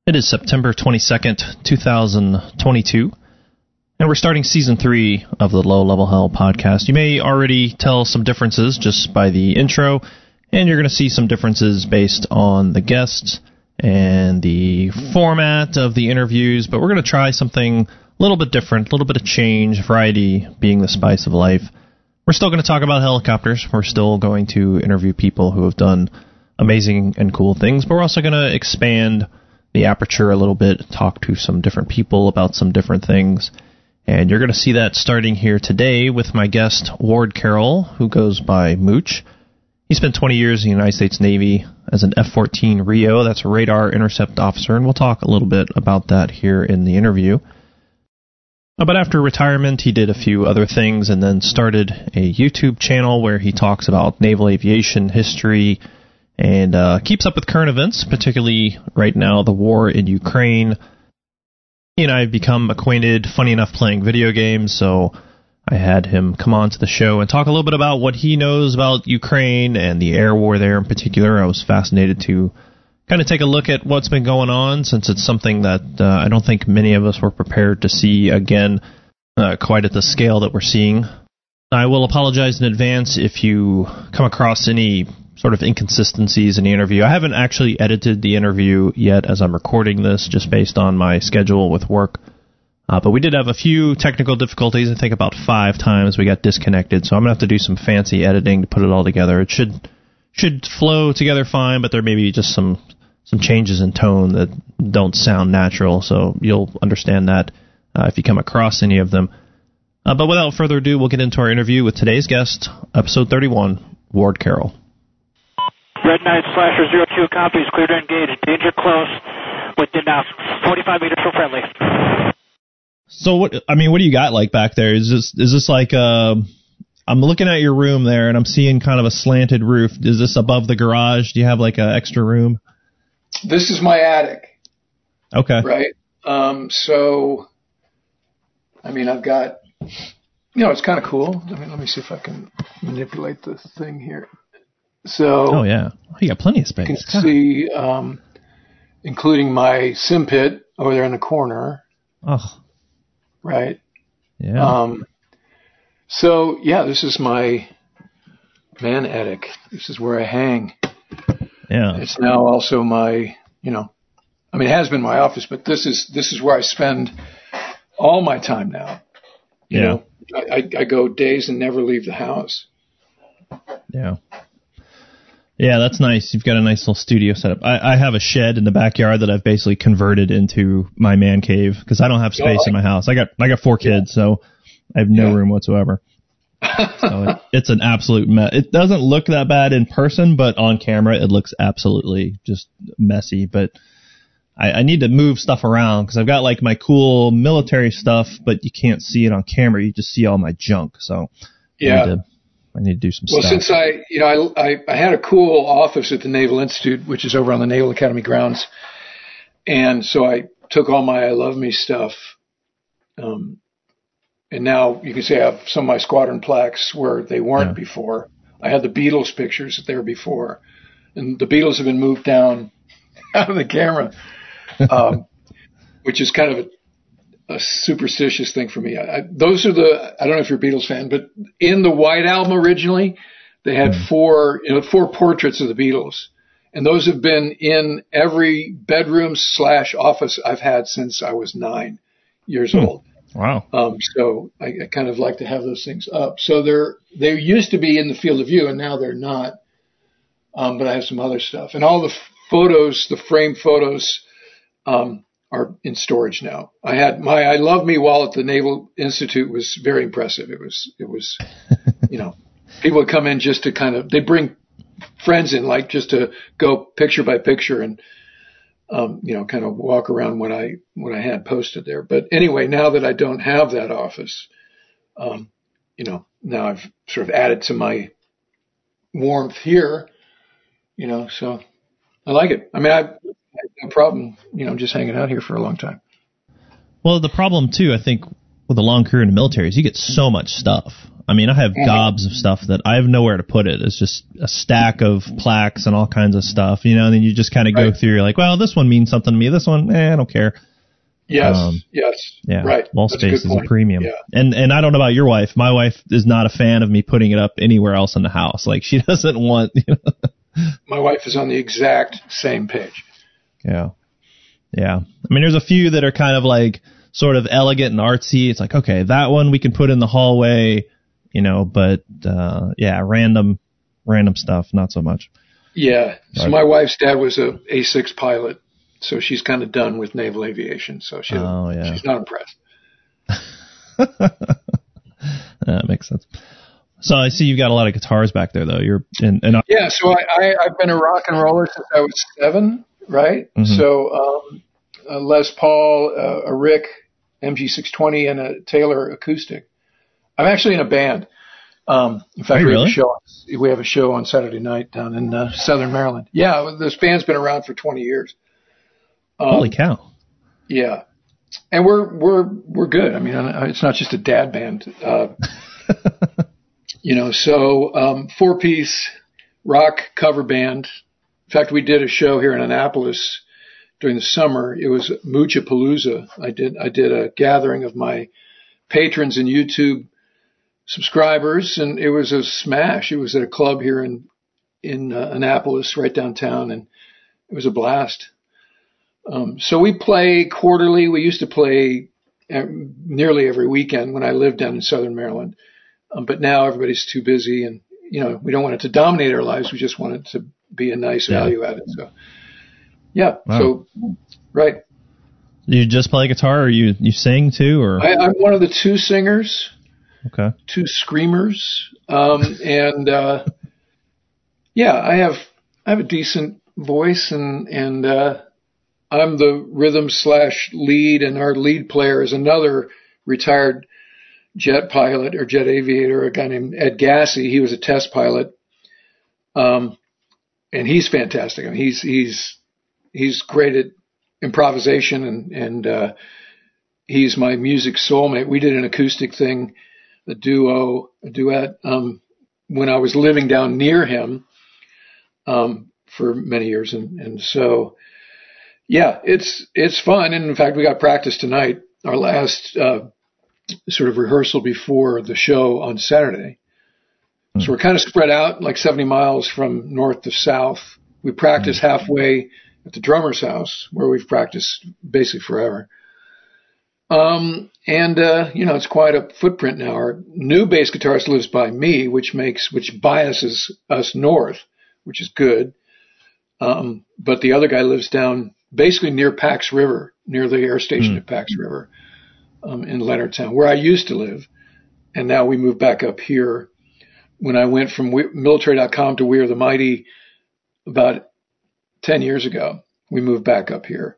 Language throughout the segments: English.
It is September 22nd, 2022, and we're starting Season 3 of the Low Level Hell podcast. You may already tell some differences just by the intro, and you're going to see some differences based on the guests and the format of the interviews, but we're going to try something a little bit different, a little bit of change, variety being the spice of life. We're still going to talk about helicopters. We're still going to interview people who have done amazing and cool things, but we're also going to expand the aperture a little bit, talk to some different people about some different things. And you're going to see that starting here today with my guest, Ward Carroll, who goes by Mooch. He spent 20 years in the United States Navy as an F-14 RIO, that's a radar intercept officer, and we'll talk a little bit about that here in the interview. But after retirement, he did a few other things and then started a YouTube channel where he talks about naval aviation history and keeps up with current events, particularly right now, the war in Ukraine. He and I have become acquainted, funny enough, playing video games, so I had him come on to the show and talk a little bit about what he knows about Ukraine and the air war there in particular. I was fascinated to kind of take a look at what's been going on, since it's something that I don't think many of us were prepared to see again, quite at the scale that we're seeing. I will apologize in advance if you come across any sort of inconsistencies in the interview. I haven't actually edited the interview yet as I'm recording this, just based on my schedule with work. But we did have a few technical difficulties. I think about 5 times we got disconnected, so I'm going to have to do some fancy editing to put it all together. It should flow together fine, but there may be just some changes in tone that don't sound natural, so you'll understand that if you come across any of them. But without further ado, we'll get into our interview with today's guest, Episode 31, Ward Carroll. Red Knight Slasher 02 copies, clear to engage. Danger close. Within 45 meters for friendly. So what do you got like back there? Is this like I'm looking at your room there and I'm seeing kind of a slanted roof. Is this above the garage? Do you have like an extra room? This is my attic. Okay. Right. So I've got, it's kind of cool. Let me see if I can manipulate the thing here. So, oh yeah, you got plenty of space. You can see, including my sim pit over there in the corner. Oh, right. Yeah. So yeah, this is my man attic. This is where I hang. Yeah. It's now also my, it has been my office, but this is where I spend all my time now. You know, I go days and never leave the house. Yeah. Yeah, that's nice. You've got a nice little studio setup. I have a shed in the backyard that I've basically converted into my man cave because I don't have space in my house. I got 4 kids, so I have no room whatsoever. So it's an absolute mess. It doesn't look that bad in person, but on camera it looks absolutely just messy. But I need to move stuff around because I've got like my cool military stuff, but you can't see it on camera. You just see all my junk. So I need to do some stuff. Well, since I had a cool office at the Naval Institute, which is over on the Naval Academy grounds, and so I took all my I Love Me stuff, and now you can say I have some of my squadron plaques where they weren't before. I had the Beatles pictures that they were before, and the Beatles have been moved down out of the camera, which is kind of a superstitious thing for me. Those are I don't know if you're a Beatles fan, but in the White Album originally, they had 4 portraits of the Beatles. And those have been in every bedroom / office I've had since I was 9 years old. Wow. So I kind of like to have those things up. So they used to be in the field of view and now they're not. But I have some other stuff, and all the photos, the framed photos, are in storage now. I had my I Love Me wall at the Naval Institute was very impressive. It was, people would come in just to they bring friends in, like just to go picture by picture and, kind of walk around what I had posted there. But anyway, now that I don't have that office, now I've sort of added to my warmth here, so I like it. I have no problem, just hanging out here for a long time. Well, the problem, too, I think, with a long career in the military is you get so much stuff. I mean, I have gobs of stuff that I have nowhere to put it. It's just a stack of plaques and all kinds of stuff, and then you just kind of go through. You're like, well, this one means something to me. This one, I don't care. Yes. Yeah. Right. Wall space is a premium. Yeah. And I don't know about your wife. My wife is not a fan of me putting it up anywhere else in the house. Like, she doesn't want. My wife is on the exact same page. Yeah. Yeah. I mean, there's a few that are kind of like sort of elegant and artsy. It's like, okay, that one we can put in the hallway, but random stuff, not so much. Yeah. So my wife's dad was a A6 pilot, so she's kind of done with naval aviation. So she's not impressed. That makes sense. So I see you've got a lot of guitars back there, though. Yeah. So I've been a rock and roller since I was 7, right? Mm-hmm. So a Les Paul, a Rick MG620, and a Taylor acoustic. I'm actually in a band. In fact, we have a show on Saturday night down in Southern Maryland. Yeah, this band's been around for 20 years. Holy cow! Yeah, and we're good. I mean, it's not just a dad band. So 4-piece rock cover band. In fact, we did a show here in Annapolis during the summer. It was Muchapalooza. I did a gathering of my patrons and YouTube subscribers, and it was a smash. It was at a club here in Annapolis, right downtown, and it was a blast. So we play quarterly. We used to play nearly every weekend when I lived down in Southern Maryland. But now everybody's too busy, and we don't want it to dominate our lives. We just want it to be a nice value added. So, yeah. Wow. So, right. You just play guitar, or you sing too, or? I'm one of the 2 singers. Okay. 2 screamers, and I have a decent voice, and I'm the rhythm / lead, and our lead player is another retired jet pilot or jet aviator, a guy named Ed Gassy. He was a test pilot, and he's fantastic. I mean, he's great at improvisation, and he's my music soulmate. We did an acoustic thing, a duet, when I was living down near him for many years, and so it's fun. And in fact, we got practice tonight. Our last sort of rehearsal before the show on Saturday. So we're kind of spread out like 70 miles from north to south. We practice halfway at the drummer's house, where we've practiced basically forever. It's quite a footprint now. Our new bass guitarist lives by me, which biases us north, which is good. But the other guy lives down basically near Pax River, near the air station at Pax River, in Leonardtown, where I used to live. And now we moved back up here. When I went from military.com to We Are the Mighty about 10 years ago, we moved back up here.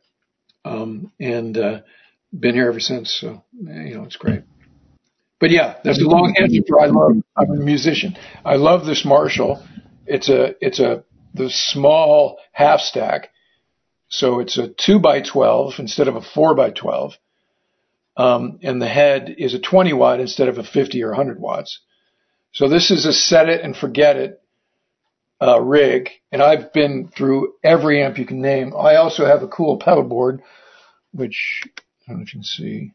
Been here ever since. So, it's great. But yeah, that's a long answer for I'm a musician. I love this Marshall. It's the small half stack. So it's a 2x12 instead of a 4x12. And the head is a 20 watt instead of a 50 or 100 watts. So this is a set it and forget it rig. And I've been through every amp you can name. I also have a cool pedal board, which I don't know if you can see.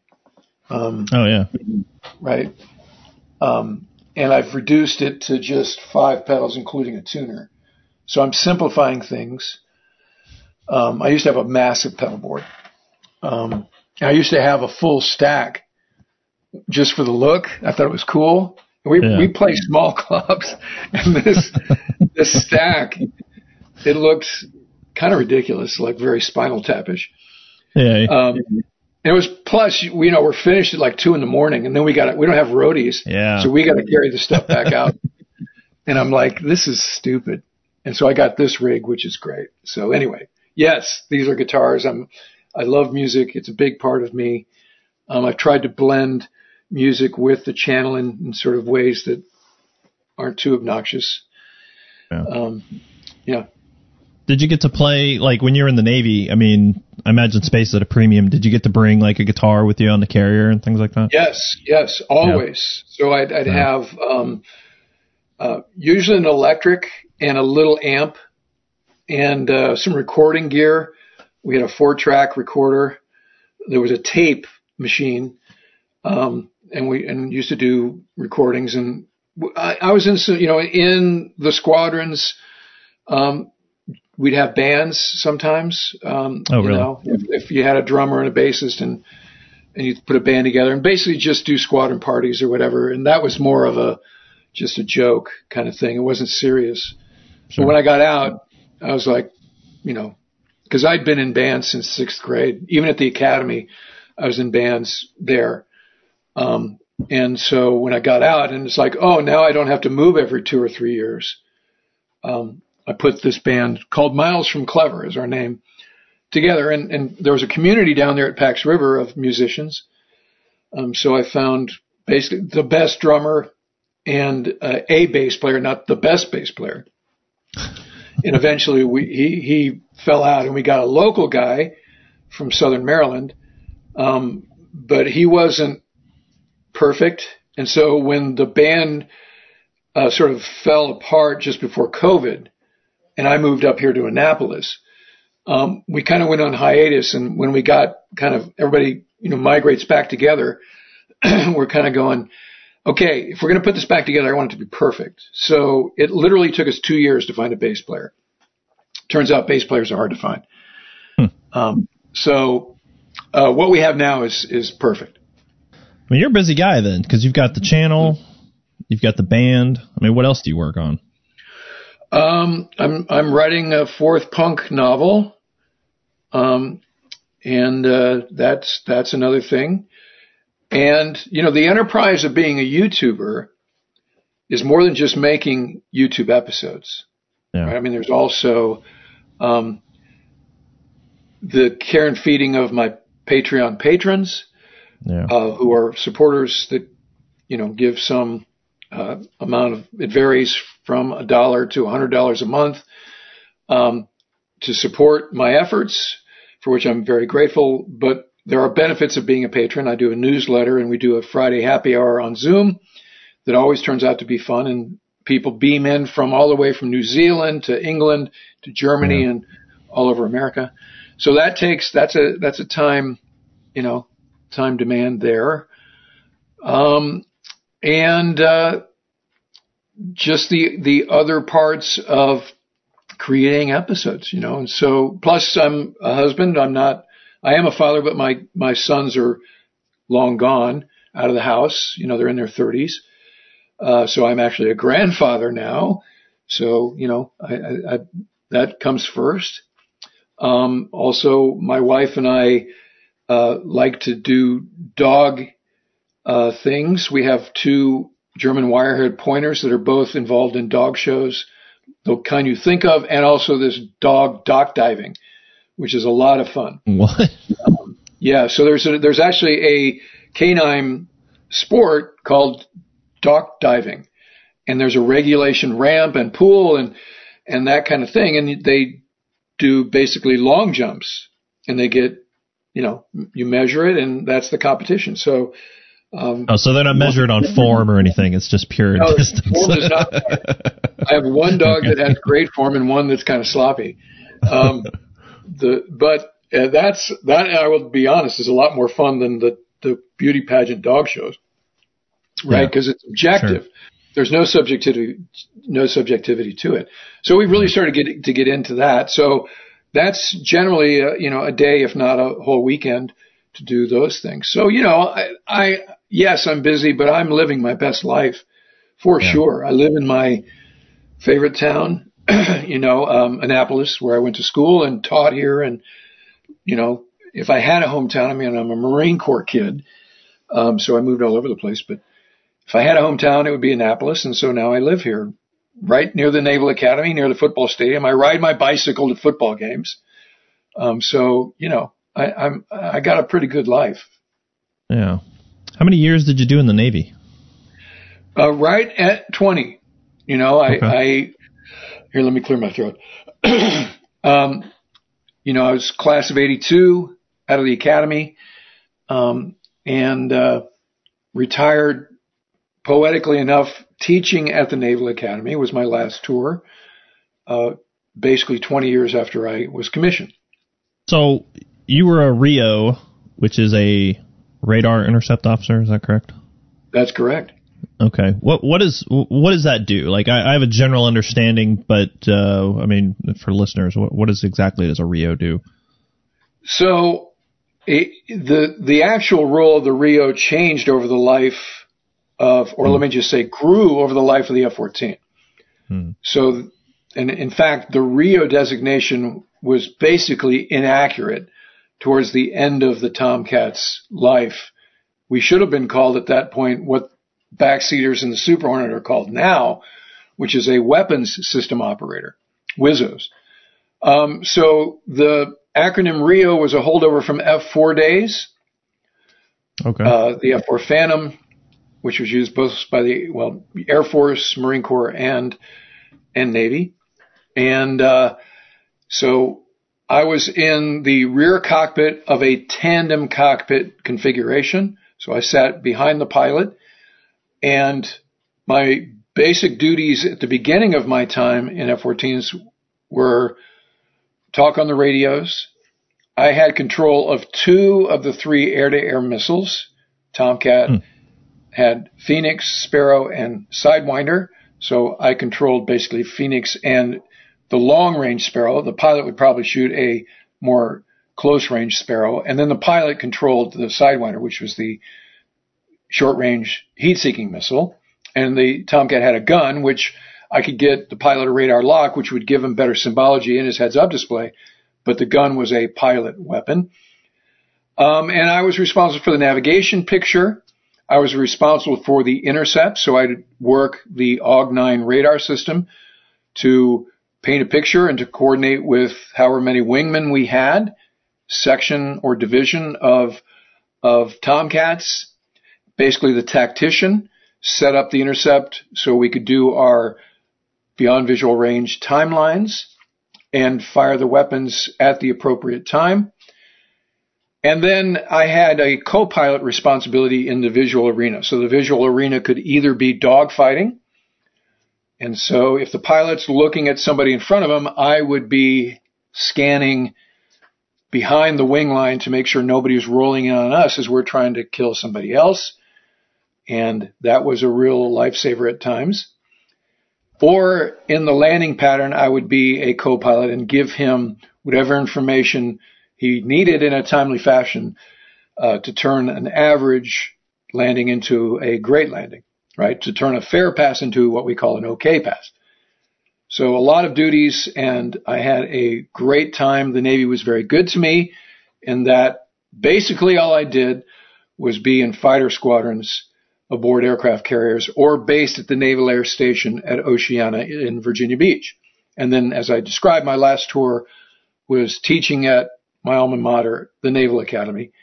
Right. And I've reduced it to just 5 pedals, including a tuner. So I'm simplifying things. I used to have a massive pedal board. I used to have a full stack just for the look. I thought it was cool. We play small clubs, and this stack, it looks kind of ridiculous, like very Spinal Tap-ish. Yeah. It was plus, we're finished at like 2 a.m, and then we don't have roadies, so we got to carry the stuff back out. And I'm like, this is stupid. And so I got this rig, which is great. So anyway, yes, these are guitars. I love music. It's a big part of me. I've tried to blend music with the channel in sort of ways that aren't too obnoxious. Yeah. Did you get to play, like, when you were in the Navy? I mean, I imagine space at a premium. Did you get to bring, like, a guitar with you on the carrier and things like that? Yes, always. Yeah. So I'd have usually an electric and a little amp and some recording gear. We had a 4-track recorder. There was a tape machine, and used to do recordings. And I was in the squadrons. We'd have bands sometimes. Oh, really? If you had a drummer and a bassist and you put a band together and basically just do squadron parties or whatever. And that was more of just a joke kind of thing. It wasn't serious. Sure. But when I got out, I was like, because I'd been in bands since 6th grade. Even at the academy, I was in bands there. And so when I got out, and it's like, oh, now I don't have to move every 2 or 3 years. I put this band called Miles from Clever is our name together. And there was a community down there at Pax River of musicians. So I found basically the best drummer and a bass player, not the best bass player. And eventually he fell out and we got a local guy from Southern Maryland. But he wasn't perfect. And so when the band sort of fell apart just before COVID, and I moved up here to Annapolis, we kind of went on hiatus. And when we got kind of everybody, migrates back together, we're kind of going, okay, if we're going to put this back together, I want it to be perfect. So it literally took us 2 years to find a bass player. Turns out bass players are hard to find. So what we have now is perfect. I mean, you're a busy guy then, because you've got the channel, you've got the band. I mean, what else do you work on? I'm writing a 4th punk novel, and that's another thing. And the enterprise of being a YouTuber is more than just making YouTube episodes. Yeah. Right? I mean, there's also the care and feeding of my Patreon patrons, who are supporters that give some amount of, it varies from $1 to $100 a month, to support my efforts, for which I'm very grateful. But there are benefits of being a patron. I do a newsletter and we do a Friday happy hour on Zoom that always turns out to be fun, and people beam in from all the way from New Zealand to England to Germany and all over America. So that's a time, time demand there. And just the other parts of creating episodes, and so plus I'm a husband. I am a father, but my sons are long gone out of the house. They're in their 30s. So I'm actually a grandfather now. So, I that comes first. Also my wife and I, like to do dog, things. We have 2 German Wirehead pointers that are both involved in dog shows, the kind you think of, and also this dog dock diving, which is a lot of fun. What? So there's actually a canine sport called dock diving, and there's a regulation ramp and pool and that kind of thing, and they do basically long jumps, and they get, you measure it, and that's the competition. So. So they're not measured on form or anything. It's just pure distance. Form is not. I have one dog that has great form and one that's kind of sloppy. But that I will be honest, is a lot more fun than the beauty pageant dog shows, right? Because it's objective. Sure. There's no subjectivity to it. So we really started to get into that. So that's generally a day, if not a whole weekend, to do those things. So yes, I'm busy, but I'm living my best life for sure. I live in my favorite town, Annapolis, where I went to school and taught here. And, if I had a hometown, I'm a Marine Corps kid. So I moved all over the place, but if I had a hometown, it would be Annapolis. And so now I live here right near the Naval Academy, near the football stadium. I ride my bicycle to football games. So, I got a pretty good life. Yeah. How many years did you do in the Navy? Right at 20. Okay. Here, let me clear my throat. I was class of 82 out of the academy, and retired, poetically enough, teaching at the Naval Academy. It was my last tour, basically 20 years after I was commissioned. So you were a RIO, which is a radar intercept officer, is that correct? That's correct. Okay. What does that do? Like, I have a general understanding, but for listeners, what exactly does a RIO do? So the actual role of the RIO changed over the life of, or let me just say, grew over the life of the F-14. So, and in fact, the RIO designation was basically inaccurate towards the end of the Tomcat's life. We should have been called at that point what backseaters in the Super Hornet are called now, which is a weapons system operator, WISOs. So the acronym RIO was a holdover from F4 days. Okay. The F4 Phantom, which was used both by the Air Force, Marine Corps, and Navy. And so I was in the rear cockpit of a tandem cockpit configuration. So I sat behind the pilot, and my basic duties at the beginning of my time in F-14s were talk on the radios. I had control of 2 of the 3 air-to-air missiles. Tomcat had Phoenix, Sparrow, and Sidewinder. So I controlled basically Phoenix and the long-range Sparrow. The pilot would probably shoot a more close-range Sparrow. And then the pilot controlled the Sidewinder, which was the short-range heat-seeking missile. And the Tomcat had a gun, which I could get the pilot a radar lock, which would give him better symbology in his heads-up display. But the gun was a pilot weapon. And I was responsible for the navigation picture. I was responsible for the intercept, so I'd work the AUG-9 radar system to paint a picture and to coordinate with however many wingmen we had, section or division of Tomcats. Basically, the tactician set up the intercept so we could do our beyond visual range timelines and fire the weapons at the appropriate time. And then I had a co-pilot responsibility in the visual arena. So the visual arena could either be dogfighting. And so if the pilot's looking at somebody in front of him, I would be scanning behind the wing line to make sure nobody was rolling in on us as we're trying to kill somebody else. And that was a real lifesaver at times. Or in the landing pattern, I would be a co-pilot and give him whatever information he needed in a timely fashion to turn an average landing into a great landing, right? To turn a fair pass into what we call an okay pass. So a lot of duties, and I had a great time. The Navy was very good to me in that basically all I did was be in fighter squadrons aboard aircraft carriers or based at the Naval Air Station at Oceana in Virginia Beach. And then, as I described, my last tour was teaching at my alma mater, the Naval Academy,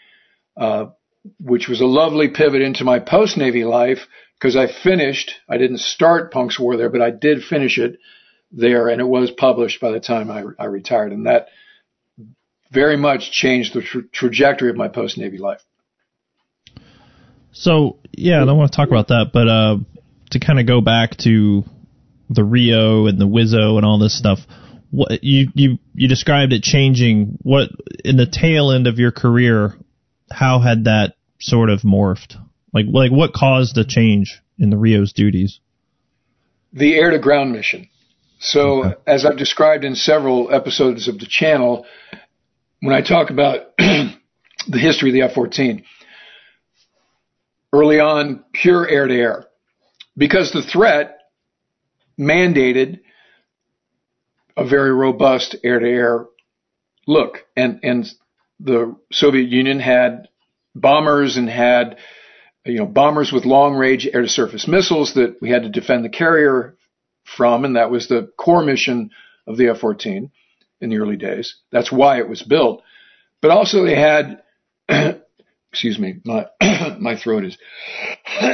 which was a lovely pivot into my post-Navy life because I didn't start Punk's War there, but I did finish it there, and it was published by the time I retired. And that very much changed the trajectory of my post-Navy life. So, yeah, I don't want to talk about that, but to kind of go back to the RIO and the WISO and all this stuff, what you described it changing. What in the tail end of your career, how had that sort of morphed? Like what caused the change in the RIO's duties? The air-to-ground mission. So, okay. As I've described in several episodes of the channel, when I talk about the history of the F-14, early on, pure air-to-air, because the threat mandated a very robust air-to-air look. And the Soviet Union had bombers and had, bombers with long-range air-to-surface missiles that we had to defend the carrier from, and that was the core mission of the F-14 in the early days. That's why it was built. But also they had, excuse me, my throat is,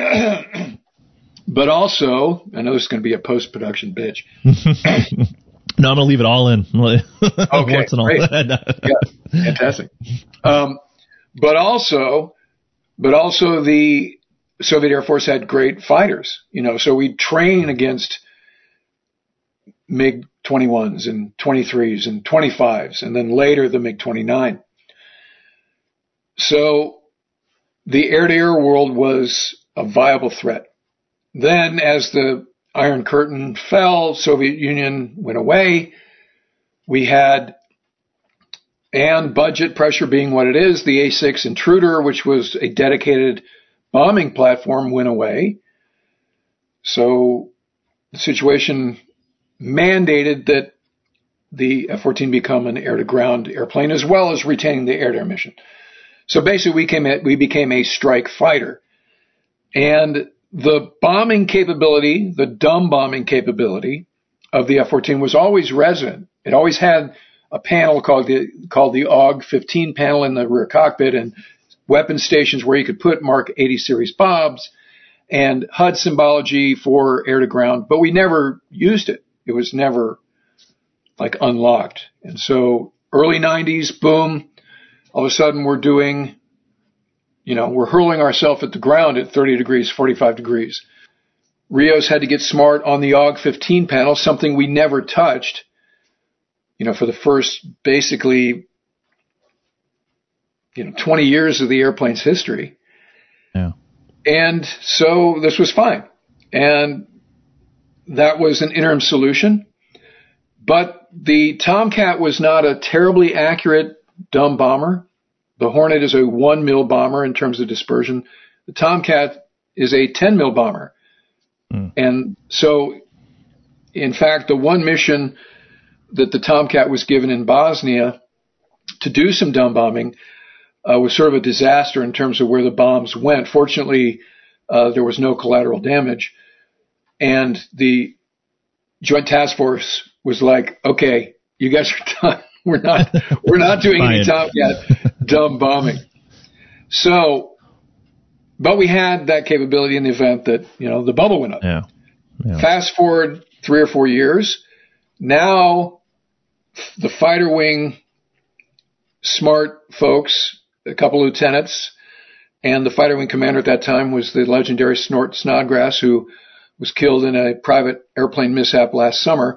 but also, I know this is going to be a post-production bitch. No, I'm going to leave it all in. Okay, great. Yeah, fantastic. But also the Soviet Air Force had great fighters, so we train against MiG-21s and 23s and 25s, and then later the MiG-29. So the air-to-air world was a viable threat. Then, as the Iron Curtain fell, Soviet Union went away. We had, and budget pressure being what it is, the A-6 Intruder, which was a dedicated bombing platform, went away. So the situation mandated that the F-14 become an air-to-ground airplane, as well as retaining the air-to-air mission. So basically, we became a strike fighter. And the bombing capability, the dumb bombing capability of the F-14 was always resident. It always had a panel called the AUG-15 panel in the rear cockpit, and weapon stations where you could put Mark 80 series bombs, and HUD symbology for air-to-ground, but we never used it. It was never like unlocked. And so early 90s, boom, all of a sudden we're doing, we're hurling ourselves at the ground at 30 degrees, 45 degrees. Rios had to get smart on the AUG-15 panel, something we never touched, for the first basically, 20 years of the airplane's history. Yeah. And so this was fine. And that was an interim solution. But the Tomcat was not a terribly accurate dumb bomber. The Hornet is a 1 mil bomber in terms of dispersion. The Tomcat is a 10 mil bomber. And so, in fact, the one mission that the Tomcat was given in Bosnia to do some dumb bombing was sort of a disaster in terms of where the bombs went. Fortunately, there was no collateral damage. And the Joint Task Force was like, okay, you guys are done. We're not doing any Tomcat dumb bombing. So, but we had that capability in the event that, the bubble went up. Yeah. Fast forward 3 or 4 years. Now, the fighter wing smart folks, a couple lieutenants, and the fighter wing commander at that time was the legendary Snort Snodgrass, who was killed in a private airplane mishap last summer.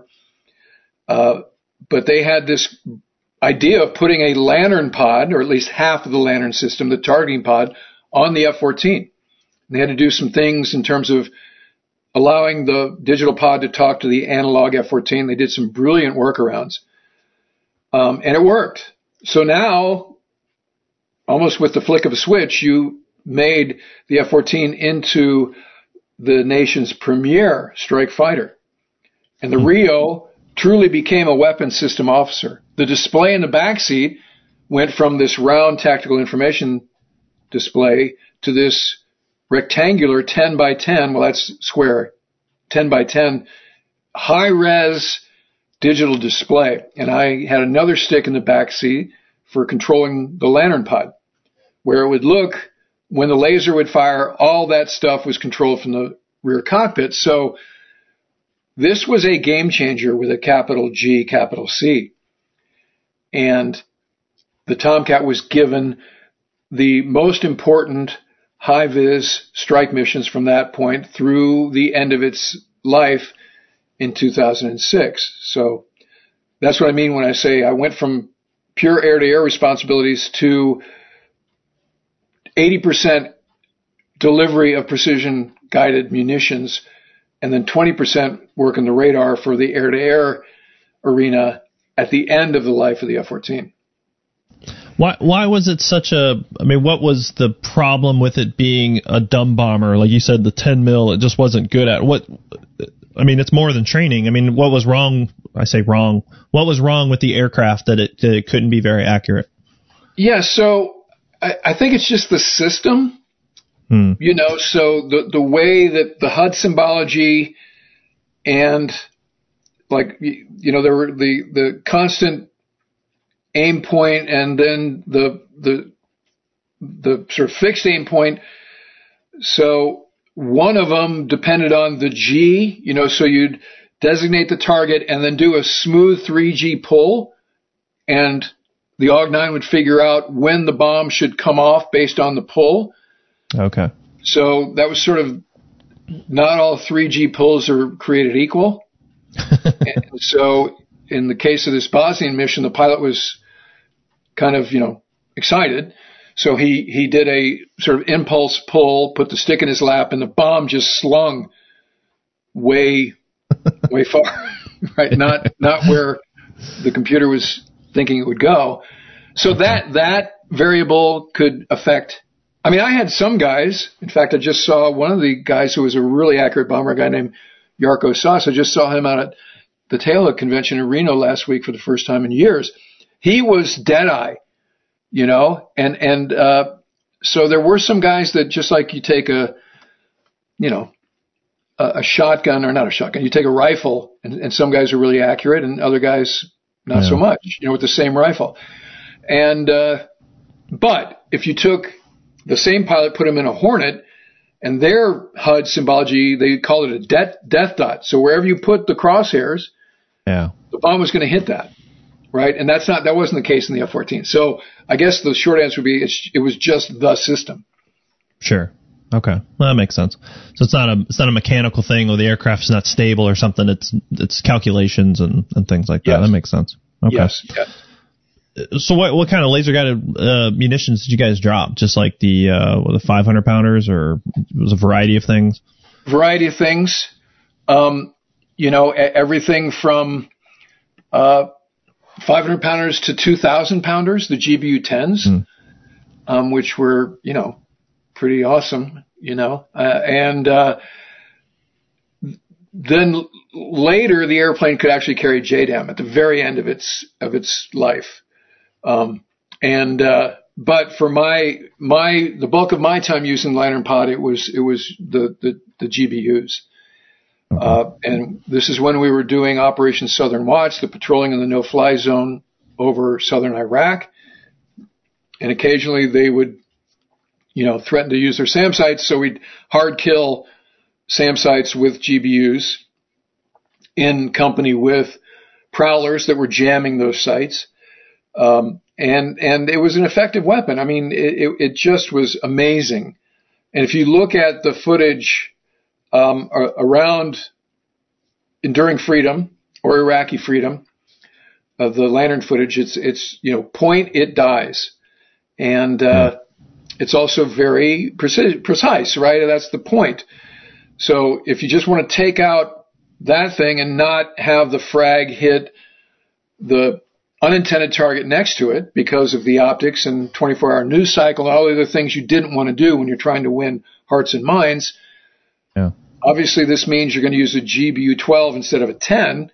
But they had this idea of putting a Lantern pod, or at least half of the Lantern system, the targeting pod, on the F-14. They had to do some things in terms of allowing the digital pod to talk to the analog F-14. They did some brilliant workarounds. And it worked. So now, almost with the flick of a switch, you made the F-14 into the nation's premier strike fighter. And the Rio truly became a weapons system officer. The display in the backseat went from this round tactical information display to this rectangular 10 by 10, well, that's square, 10 by 10, high-res digital display. And I had another stick in the backseat for controlling the Lantern pod, where it would look, when the laser would fire, all that stuff was controlled from the rear cockpit. So this was a game changer with a capital G, capital C. And the Tomcat was given the most important high-vis strike missions from that point through the end of its life in 2006. So that's what I mean when I say I went from pure air-to-air responsibilities to 80% delivery of precision-guided munitions, and then 20% work on the radar for the air-to-air arena at the end of the life of the F-14. Why was it such a, what was the problem with it being a dumb bomber? Like you said, the 10 mil, it just wasn't good at. It's more than training. What was wrong? I say wrong. What was wrong with the aircraft that it couldn't be very accurate? Yeah, so I think it's just the system. So the way that the HUD symbology and there were the constant aim point and then the sort of fixed aim point. So one of them depended on the G, so you'd designate the target, and then do a smooth 3G pull, and the AUG-9 would figure out when the bomb should come off based on the pull. Okay. So that was sort of, not all 3G pulls are created equal. And so in the case of this Bosnian mission, the pilot was kind of, excited. So he did a sort of impulse pull, put the stick in his lap, and the bomb just slung way far, right? Not where the computer was thinking it would go. So that variable could affect. I mean, I had some guys. In fact, I just saw one of the guys who was a really accurate bomber, a guy named Jarko Sas. I just saw him out at the Tailhook convention in Reno last week for the first time in years. He was dead-eye, and so there were some guys that, just like you take a shotgun, or not a shotgun, you take a rifle, and some guys are really accurate, and other guys not so much, with the same rifle. And but if you took the same pilot, put him in a Hornet, and their HUD symbology, they call it a death dot. So wherever you put the crosshairs, the bomb was going to hit that, right? And that wasn't the case in the F-14. So I guess the short answer would be it was just the system. Sure. Okay. Well, that makes sense. So it's not a mechanical thing, or the aircraft's not stable or something. It's calculations and things like that. Yes. That makes sense. Okay. Yes. Yeah. So what kind of laser guided munitions did you guys drop? Just like the 500 pounders, or it was a variety of things? Variety of things. Everything from 500 pounders to 2,000 pounders, the GBU-10s, which were, pretty awesome, and then later the airplane could actually carry JDAM at the very end of its life. But for the bulk of my time using Lantern Pod, it was the GBUs. And this is when we were doing Operation Southern Watch, the patrolling in the no-fly zone over southern Iraq. And occasionally they would, threaten to use their SAM sites, so we'd hard kill SAM sites with GBUs in company with prowlers that were jamming those sites. And it was an effective weapon. I mean, it just was amazing. And if you look at the footage around Enduring Freedom or Iraqi Freedom, of the Lantern footage, it's point, it dies. And it's also very precise, right? That's the point. So if you just want to take out that thing and not have the frag hit the unintended target next to it because of the optics and 24-hour news cycle and all the other things you didn't want to do when you're trying to win hearts and minds. Yeah. Obviously, this means you're going to use a GBU-12 instead of a 10,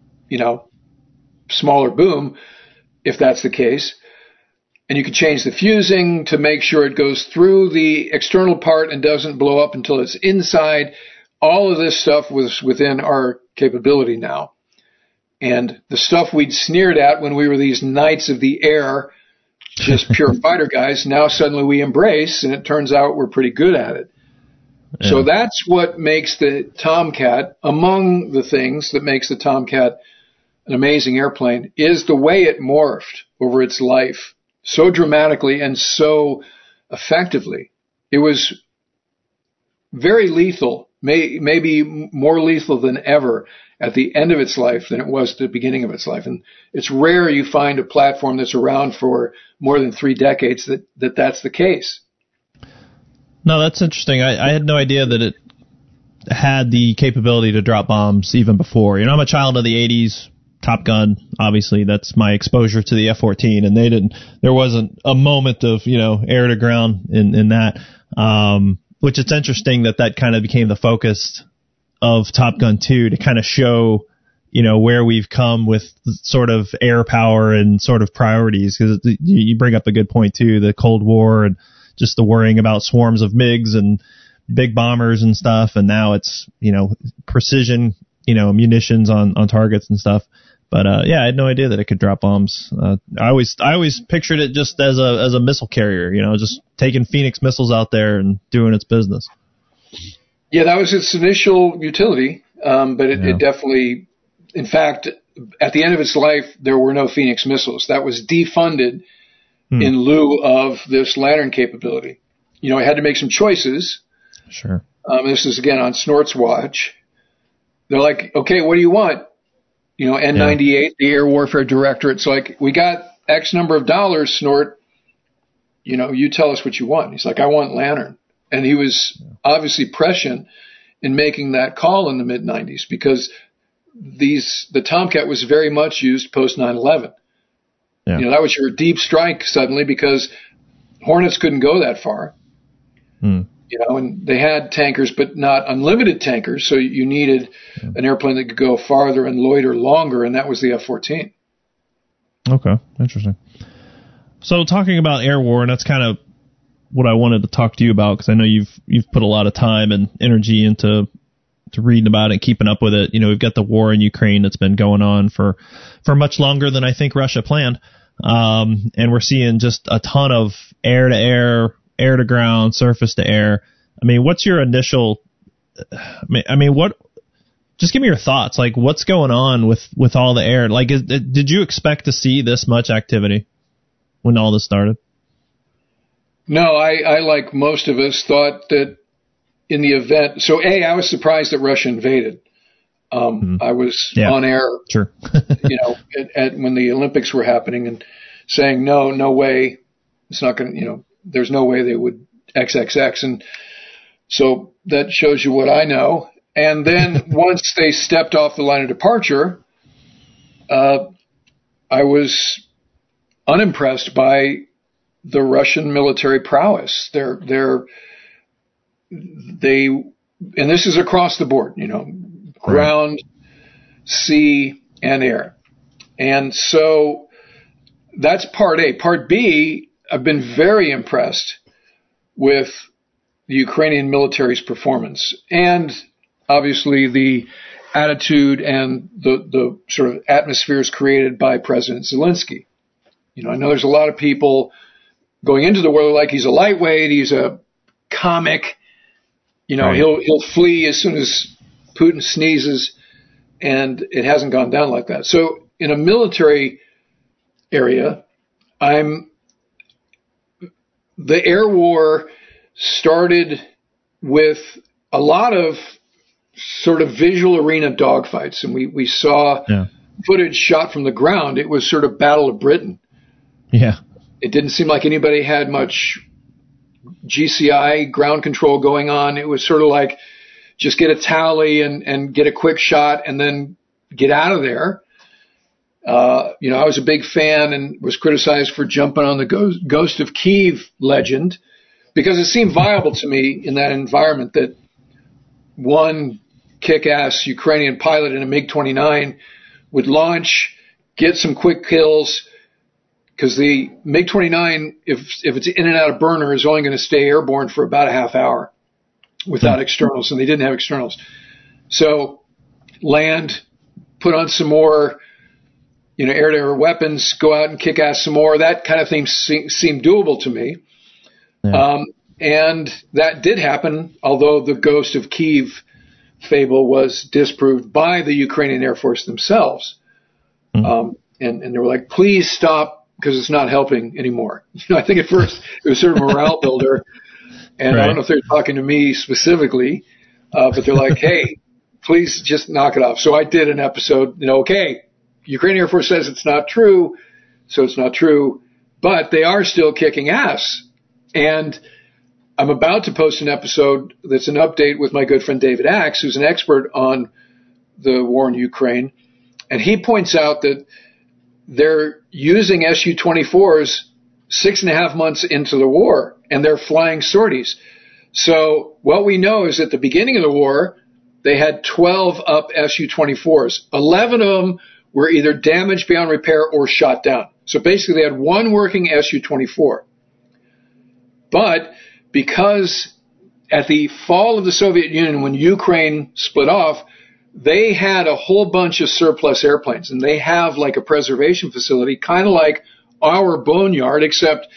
smaller boom, if that's the case. And you can change the fusing to make sure it goes through the external part and doesn't blow up until it's inside. All of this stuff was within our capability now. And the stuff we'd sneered at when we were these knights of the air, just pure fighter guys, now suddenly we embrace, and it turns out we're pretty good at it. Yeah. So that's what makes the Tomcat, among the things that makes the Tomcat an amazing airplane, is the way it morphed over its life so dramatically and so effectively. It was very lethal, maybe more lethal than ever at the end of its life than it was at the beginning of its life. And it's rare you find a platform that's around for more than 3 decades that's the case. No, that's interesting. I had no idea that it had the capability to drop bombs even before. I'm a child of the 80s. Top Gun, obviously, that's my exposure to the F-14, and there wasn't a moment of, air to ground in that, which it's interesting that kind of became the focus of Top Gun 2 to kind of show, where we've come with sort of air power and sort of priorities, because you bring up a good point too, the Cold War and just the worrying about swarms of MiGs and big bombers and stuff, and now it's, precision, munitions on targets and stuff. But I had no idea that it could drop bombs. I always pictured it just as a missile carrier, just taking Phoenix missiles out there and doing its business. Yeah, that was its initial utility, but it definitely, in fact, at the end of its life, there were no Phoenix missiles. That was defunded in lieu of this Lantern capability. You know, I had to make some choices. Sure. This is, again, on Snort's watch. They're like, okay, what do you want? You know, N98, the Air Warfare Directorate. It's like, we got X number of dollars, Snort. You know, you tell us what you want. He's like, I want Lantern. And he was obviously prescient in making that call in the mid-90s because the Tomcat was very much used post 9/11. Yeah. You know, that was your deep strike suddenly because Hornets couldn't go that far. You know, and they had tankers, but not unlimited tankers. So you needed an airplane that could go farther and loiter longer, and that was the F-14. Okay, interesting. So talking about air war, and that's kind of what I wanted to talk to you about because I know you've put a lot of time and energy into reading about it, keeping up with it. You know, we've got the war in Ukraine that's been going on for much longer than I think Russia planned, and we're seeing just a ton of air-to-air, air-to-ground, surface-to-air. I mean, what's your initial? I mean, what? Just give me your thoughts. Like, what's going on with all the air? Like, did you expect to see this much activity when all this started? No, I like most of us thought that in the event. So, I was surprised that Russia invaded. I was on air, sure. you know, when the Olympics were happening and saying, no way, it's not going to, you know, there's no way they would XXX. And so that shows you what I know. And then once they stepped off the line of departure, I was unimpressed by the Russian military prowess. And this is across the board, you know, ground, sea, and air. And so that's part A. Part B, I've been very impressed with the Ukrainian military's performance and obviously the attitude and the sort of atmospheres created by President Zelensky. You know, I know there's a lot of people going into the war like he's a lightweight, he's a comic, you know, he'll flee as soon as Putin sneezes, and it hasn't gone down like that. So in a military area, the air war started with a lot of sort of visual arena dogfights, and we saw footage shot from the ground. It was sort of Battle of Britain. Yeah. It didn't seem like anybody had much GCI ground control going on. It was sort of like just get a tally and get a quick shot and then get out of there. You know, I was a big fan and was criticized for jumping on the Ghost of Kyiv legend because it seemed viable to me in that environment that one kick-ass Ukrainian pilot in a MiG-29 would launch, get some quick kills, because the MiG-29, if it's in and out of burner, is only going to stay airborne for about a half hour without externals, and they didn't have externals. So land, put on some more, you know, air-to-air weapons, go out and kick ass some more. That kind of thing seemed doable to me. Yeah. And that did happen, although the Ghost of Kyiv fable was disproved by the Ukrainian Air Force themselves. And they were like, please stop, because it's not helping anymore. You know, I think at first it was sort of a morale builder. And I don't know if they're talking to me specifically, but they're like, hey, please just knock it off. So I did an episode, you know, okay, Ukrainian Air Force says it's not true, so it's not true, but they are still kicking ass. And I'm about to post an episode that's an update with my good friend David Axe, who's an expert on the war in Ukraine. And he points out that they're using Su-24s 6.5 months into the war, and they're flying sorties. So what we know is at the beginning of the war, they had 12 up Su-24s. 11 of them were either damaged beyond repair or shot down. So basically they had one working Su-24. But because at the fall of the Soviet Union, when Ukraine split off, they had a whole bunch of surplus airplanes, and they have like a preservation facility, kind of like our boneyard, except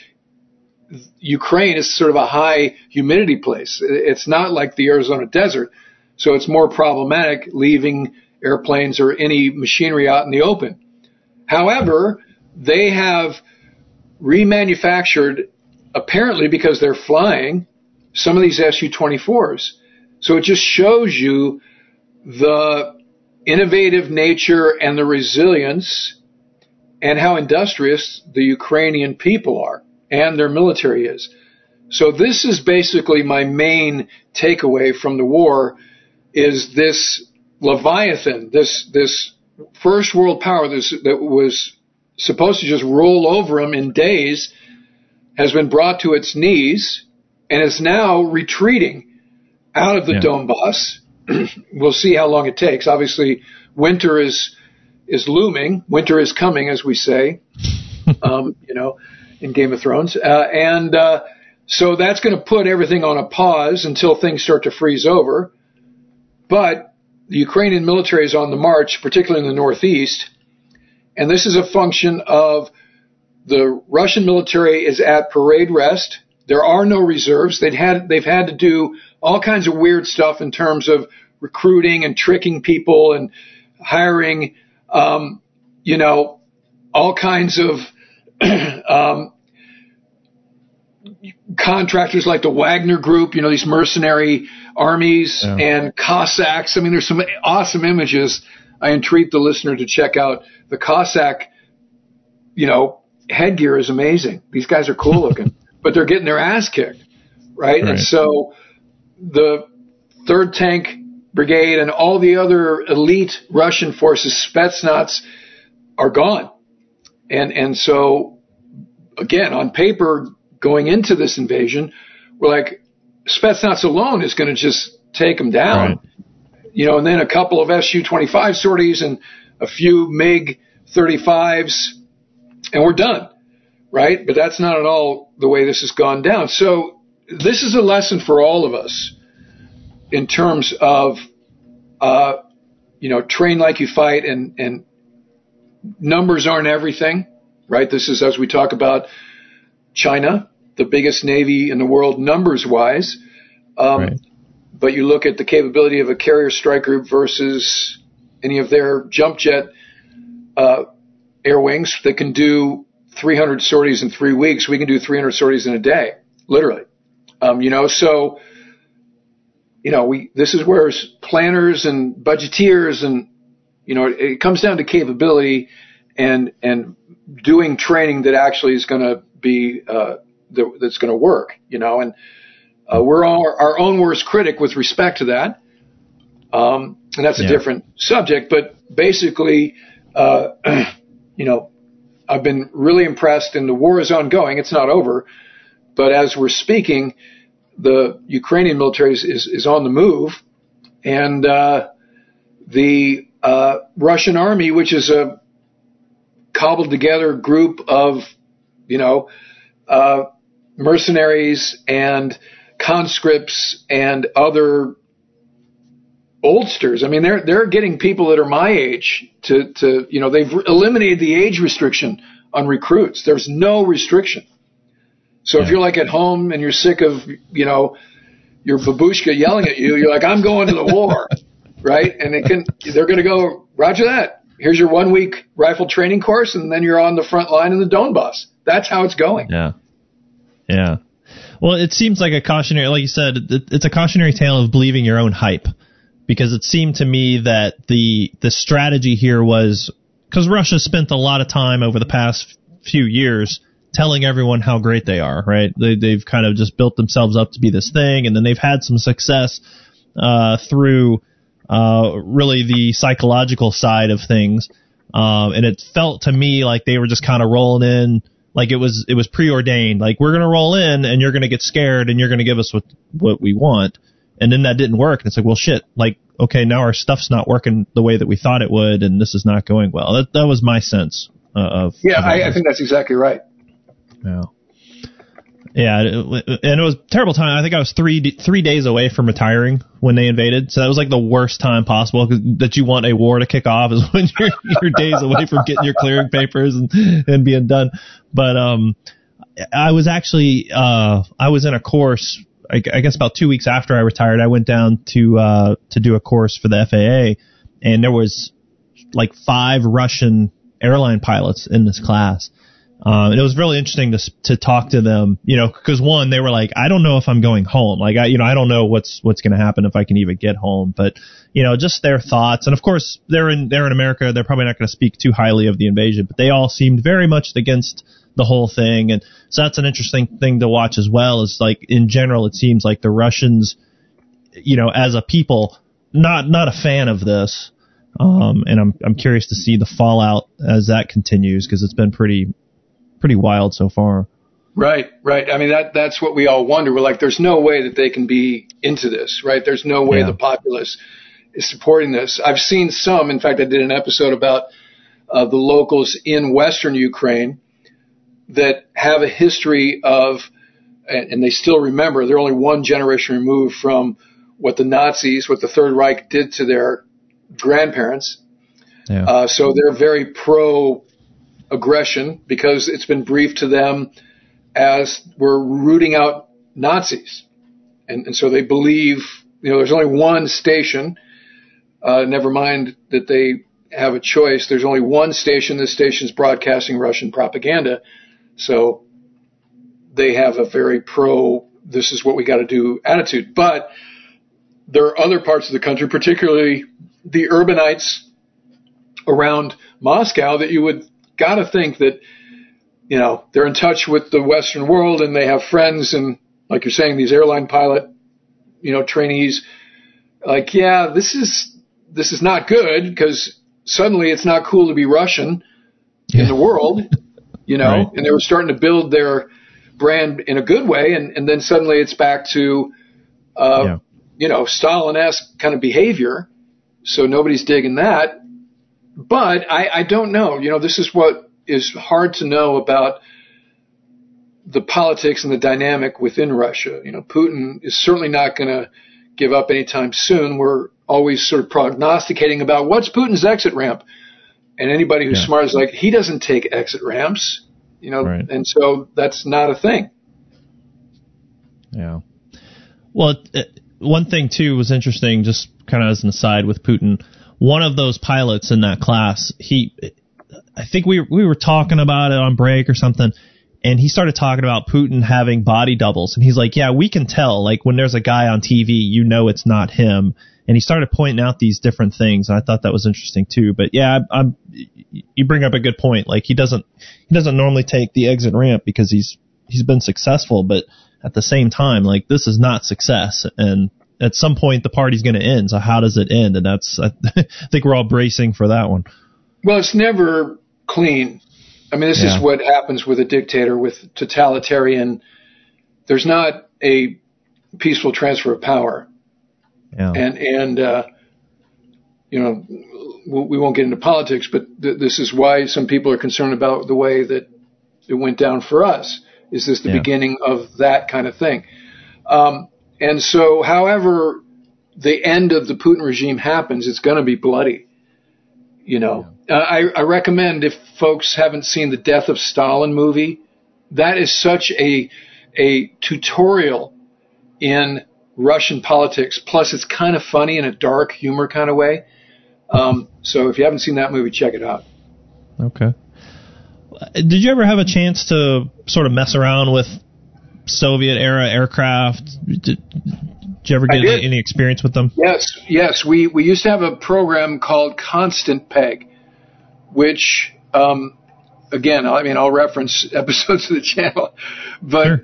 Ukraine is sort of a high humidity place. It's not like the Arizona desert. So it's more problematic leaving airplanes or any machinery out in the open. However, they have remanufactured, apparently because they're flying, some of these Su-24s. So it just shows you the innovative nature and the resilience and how industrious the Ukrainian people are and their military is. So this is basically my main takeaway from the war, is this Leviathan, this first world power that was supposed to just roll over them in days, has been brought to its knees and is now retreating out of the Donbass. We'll see how long it takes. Obviously, winter is looming. Winter is coming, as we say, in Game of Thrones. So that's going to put everything on a pause until things start to freeze over. But the Ukrainian military is on the march, particularly in the northeast. And this is a function of the Russian military is at parade rest. There are no reserves. They've had to do all kinds of weird stuff in terms of recruiting and tricking people and hiring, all kinds of contractors like the Wagner Group, these mercenary armies and Cossacks. I mean, there's some awesome images. I entreat the listener to check out the Cossack, headgear is amazing. These guys are cool looking, but they're getting their ass kicked, right? And so the 3rd Tank Brigade and all the other elite Russian forces, Spetsnaz, are gone. And so, again, on paper, going into this invasion, we're like, Spetsnaz alone is going to just take them down. Right. And then a couple of Su-25 sorties and a few MiG-35s, and we're done, right? But that's not at all the way this has gone down. So this is a lesson for all of us in terms of, train like you fight, and numbers aren't everything, right? This is, as we talk about China, the biggest navy in the world numbers-wise. Right. But you look at the capability of a carrier strike group versus any of their jump jet air wings that can do 300 sorties in 3 weeks. We can do 300 sorties in a day, literally. This is where planners and budgeteers and, it comes down to capability and doing training that actually is going to be, that's going to work, and we're our own worst critic with respect to that. And that's a different subject, but basically, I've been really impressed, and the war is ongoing. It's not over, but as we're speaking, the Ukrainian military is on the move, and the Russian army, which is a cobbled together group of, mercenaries and conscripts and other oldsters. I mean, they're getting people that are my age to they've eliminated the age restriction on recruits. There's no restriction. So if you're like at home and you're sick of, your babushka yelling at you, you're like, I'm going to the war, right? And they're going to go, Roger that. Here's your 1 week rifle training course, and then you're on the front line in the Donbass. That's how it's going. Yeah. Yeah. Well, it seems like a cautionary, like you said, it's a cautionary tale of believing your own hype, because it seemed to me that the strategy here was, because Russia spent a lot of time over the past few years telling everyone how great they are, right? They've kind of just built themselves up to be this thing, and then they've had some success through really the psychological side of things, and it felt to me like they were just kind of rolling in. Like it was preordained. Like, we're going to roll in and you're going to get scared and you're going to give us what we want. And then that didn't work. And it's like, well, shit. Like, okay, now our stuff's not working the way that we thought it would, and this is not going well. That was my sense of. Yeah, I think that's exactly right. Yeah. Yeah, and it was a terrible time. I think I was three days away from retiring when they invaded. So that was like the worst time possible that you want a war to kick off, is when you're days away from getting your clearing papers and being done. But I was actually I was in a course I guess about 2 weeks after I retired, I went down to do a course for the FAA, and there was like 5 Russian airline pilots in this class. And it was really interesting to talk to them, because one, they were like, I don't know if I'm going home. Like, I don't know what's going to happen if I can even get home, but, just their thoughts. And of course, they're in America. They're probably not going to speak too highly of the invasion, but they all seemed very much against the whole thing. And so that's an interesting thing to watch as well, is like, in general, it seems like the Russians, as a people, not a fan of this. And I'm curious to see the fallout as that continues, because it's been pretty wild so far. Right. I mean, that's what we all wonder. We're like, there's no way that they can be into this, right? There's no way the populace is supporting this. I've seen some. In fact, I did an episode about the locals in Western Ukraine that have a history of, and they still remember, they're only one generation removed from what the Third Reich did to their grandparents. Yeah. So they're very pro-aggression, because it's been briefed to them as we're rooting out Nazis. And so they believe, there's only one station, never mind that they have a choice. There's only one station. This station's broadcasting Russian propaganda. So they have a very this is what we got to do attitude. But there are other parts of the country, particularly the urbanites around Moscow, that you would got to think that, they're in touch with the Western world, and they have friends, and like you're saying, these airline pilot, trainees, like, yeah, this is not good, because suddenly it's not cool to be Russian in the world, right. And they were starting to build their brand in a good way, and then suddenly it's back to, Stalin-esque kind of behavior. So nobody's digging that. But I don't know. This is what is hard to know about the politics and the dynamic within Russia. Putin is certainly not going to give up anytime soon. We're always sort of prognosticating about what's Putin's exit ramp. And anybody who's smart is like, he doesn't take exit ramps, right. And so that's not a thing. Yeah. Well, one thing, too, was interesting, just kind of as an aside with Putin. One of those pilots in that class, I think we were talking about it on break or something, and he started talking about Putin having body doubles. And he's like, yeah, we can tell. Like, when there's a guy on TV, it's not him. And he started pointing out these different things, and I thought that was interesting, too. But, yeah, you bring up a good point. Like, he doesn't normally take the exit ramp because he's been successful, but at the same time, like, this is not success, and at some point the party's going to end. So how does it end? And I think we're all bracing for that one. Well, it's never clean. I mean, this is what happens with a dictator, with totalitarian. There's not a peaceful transfer of power. Yeah. And we won't get into politics, but this is why some people are concerned about the way that it went down for us. Is this the beginning of that kind of thing? And so, however the end of the Putin regime happens, it's going to be bloody. I recommend, if folks haven't seen the Death of Stalin movie, that is such a tutorial in Russian politics. Plus, it's kind of funny in a dark humor kind of way. So if you haven't seen that movie, check it out. Okay. Did you ever have a chance to sort of mess around with Soviet-era aircraft? Did you ever get any experience with them? Yes. We used to have a program called Constant Peg, which, again, I'll reference episodes of the channel, but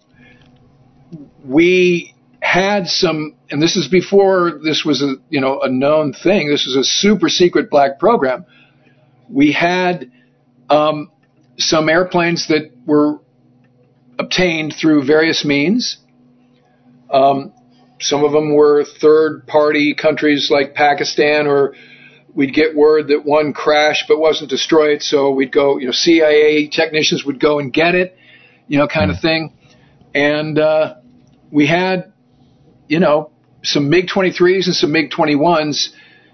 we had some, and this is before this was a known thing. This was a super secret black program. We had some airplanes that were obtained through various means. Some of them were third-party countries like Pakistan, or we'd get word that one crashed but wasn't destroyed, so we'd go, CIA technicians would go and get it, kind of thing. And we had, some MiG-23s and some MiG-21s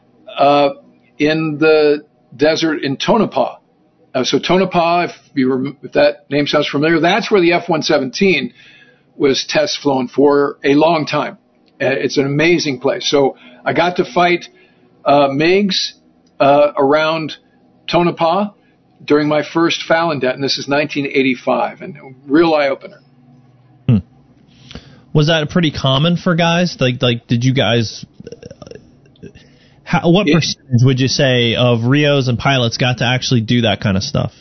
in the desert in Tonopah. So Tonopah, if that name sounds familiar, that's where the F-117 was test flown for a long time. It's an amazing place. So I got to fight MiGs around Tonopah during my first Fallon det, and this is 1985, and a real eye-opener. Was that pretty common for guys? Like, did you guys? What percentage would you say of Rios and pilots got to actually do that kind of stuff?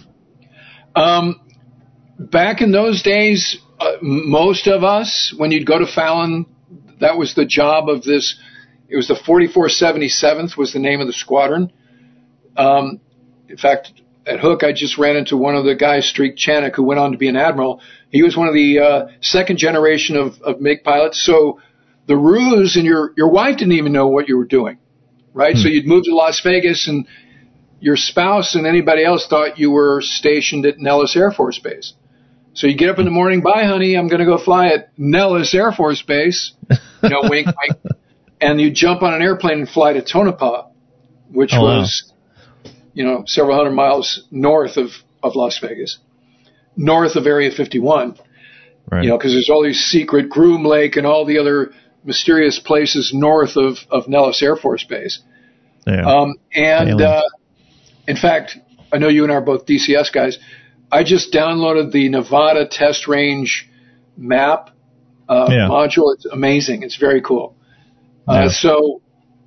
Back in those days, most of us, when you'd go to Fallon, that was the job of this. It was the 4477th was the name of the squadron. In fact, at Hook, I just ran into one of the guys, Streak Chanik, who went on to be an admiral. He was one of the second generation of MiG pilots. So the ruse, and your wife didn't even know what you were doing, right? So you'd move to Las Vegas, and your spouse and anybody else thought you were stationed at Nellis Air Force Base. So you get up in the morning, bye, honey, I'm going to go fly at Nellis Air Force Base, wink, wink, and you jump on an airplane and fly to Tonopah, which was, several hundred miles north of Las Vegas, north of Area 51, right. Because there's all these secret Groom Lake and all the other mysterious places north of Nellis Air Force Base. Yeah. In fact, I know you and I are both DCS guys. I just downloaded the Nevada Test Range map module. It's amazing. It's very cool. So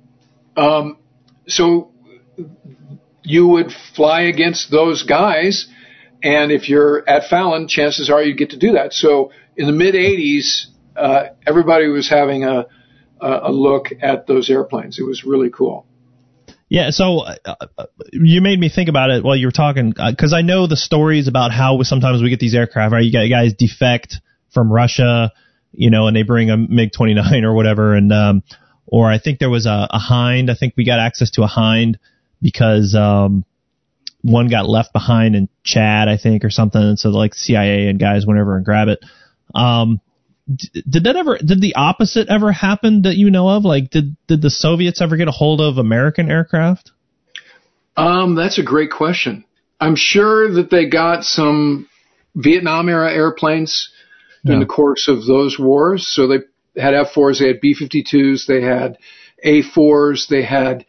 you would fly against those guys, and if you're at Fallon, chances are you get to do that. So in the mid-'80s, everybody was having a look at those airplanes. It was really cool. Yeah, so you made me think about it while you were talking, because I know the stories about how sometimes we get these aircraft, right? You got guys defect from Russia, and they bring a MiG-29 or whatever, and or I think there was a Hind. I think we got access to a Hind because one got left behind in Chad, I think, or something, and so like CIA and guys went over and grab it. Did the opposite ever happen that you know of? Like, did the Soviets ever get a hold of American aircraft? That's a great question. I'm sure that they got some Vietnam era airplanes in the course of those wars. So they had F-4s, they had B-52s, they had A-4s, they had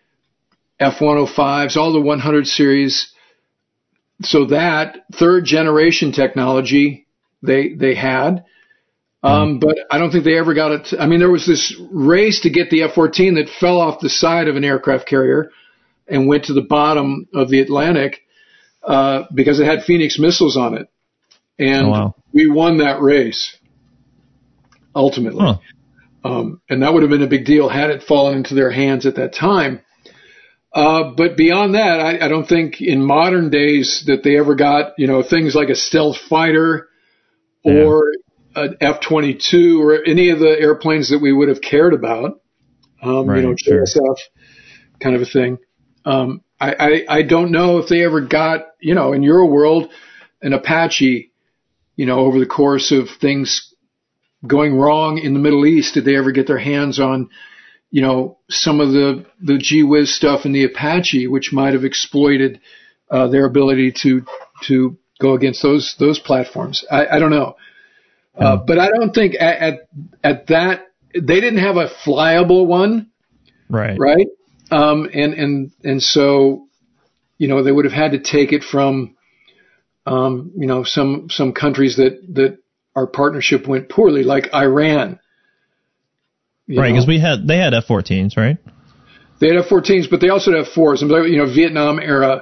F-105s, all the 100 series. So that third generation technology they had. But I don't think they ever got it. There was this race to get the F-14 that fell off the side of an aircraft carrier and went to the bottom of the Atlantic because it had Phoenix missiles on it. And we won that race, ultimately. And that would have been a big deal had it fallen into their hands at that time. But beyond that, I don't think in modern days that they ever got, things like a stealth fighter or an F-22 or any of the airplanes that we would have cared about, JSF kind of a thing. I don't know if they ever got, in your world, an Apache, over the course of things going wrong in the Middle East. Did they ever get their hands on, some of the gee whiz stuff in the Apache, which might have exploited their ability to go against those platforms? I don't know. But I don't think at that they didn't have a flyable one, right? And so they would have had to take it from some countries that our partnership went poorly, like Iran. Right, because they had F-14s, right? They had F-14s, but they also had F-4s. Vietnam era,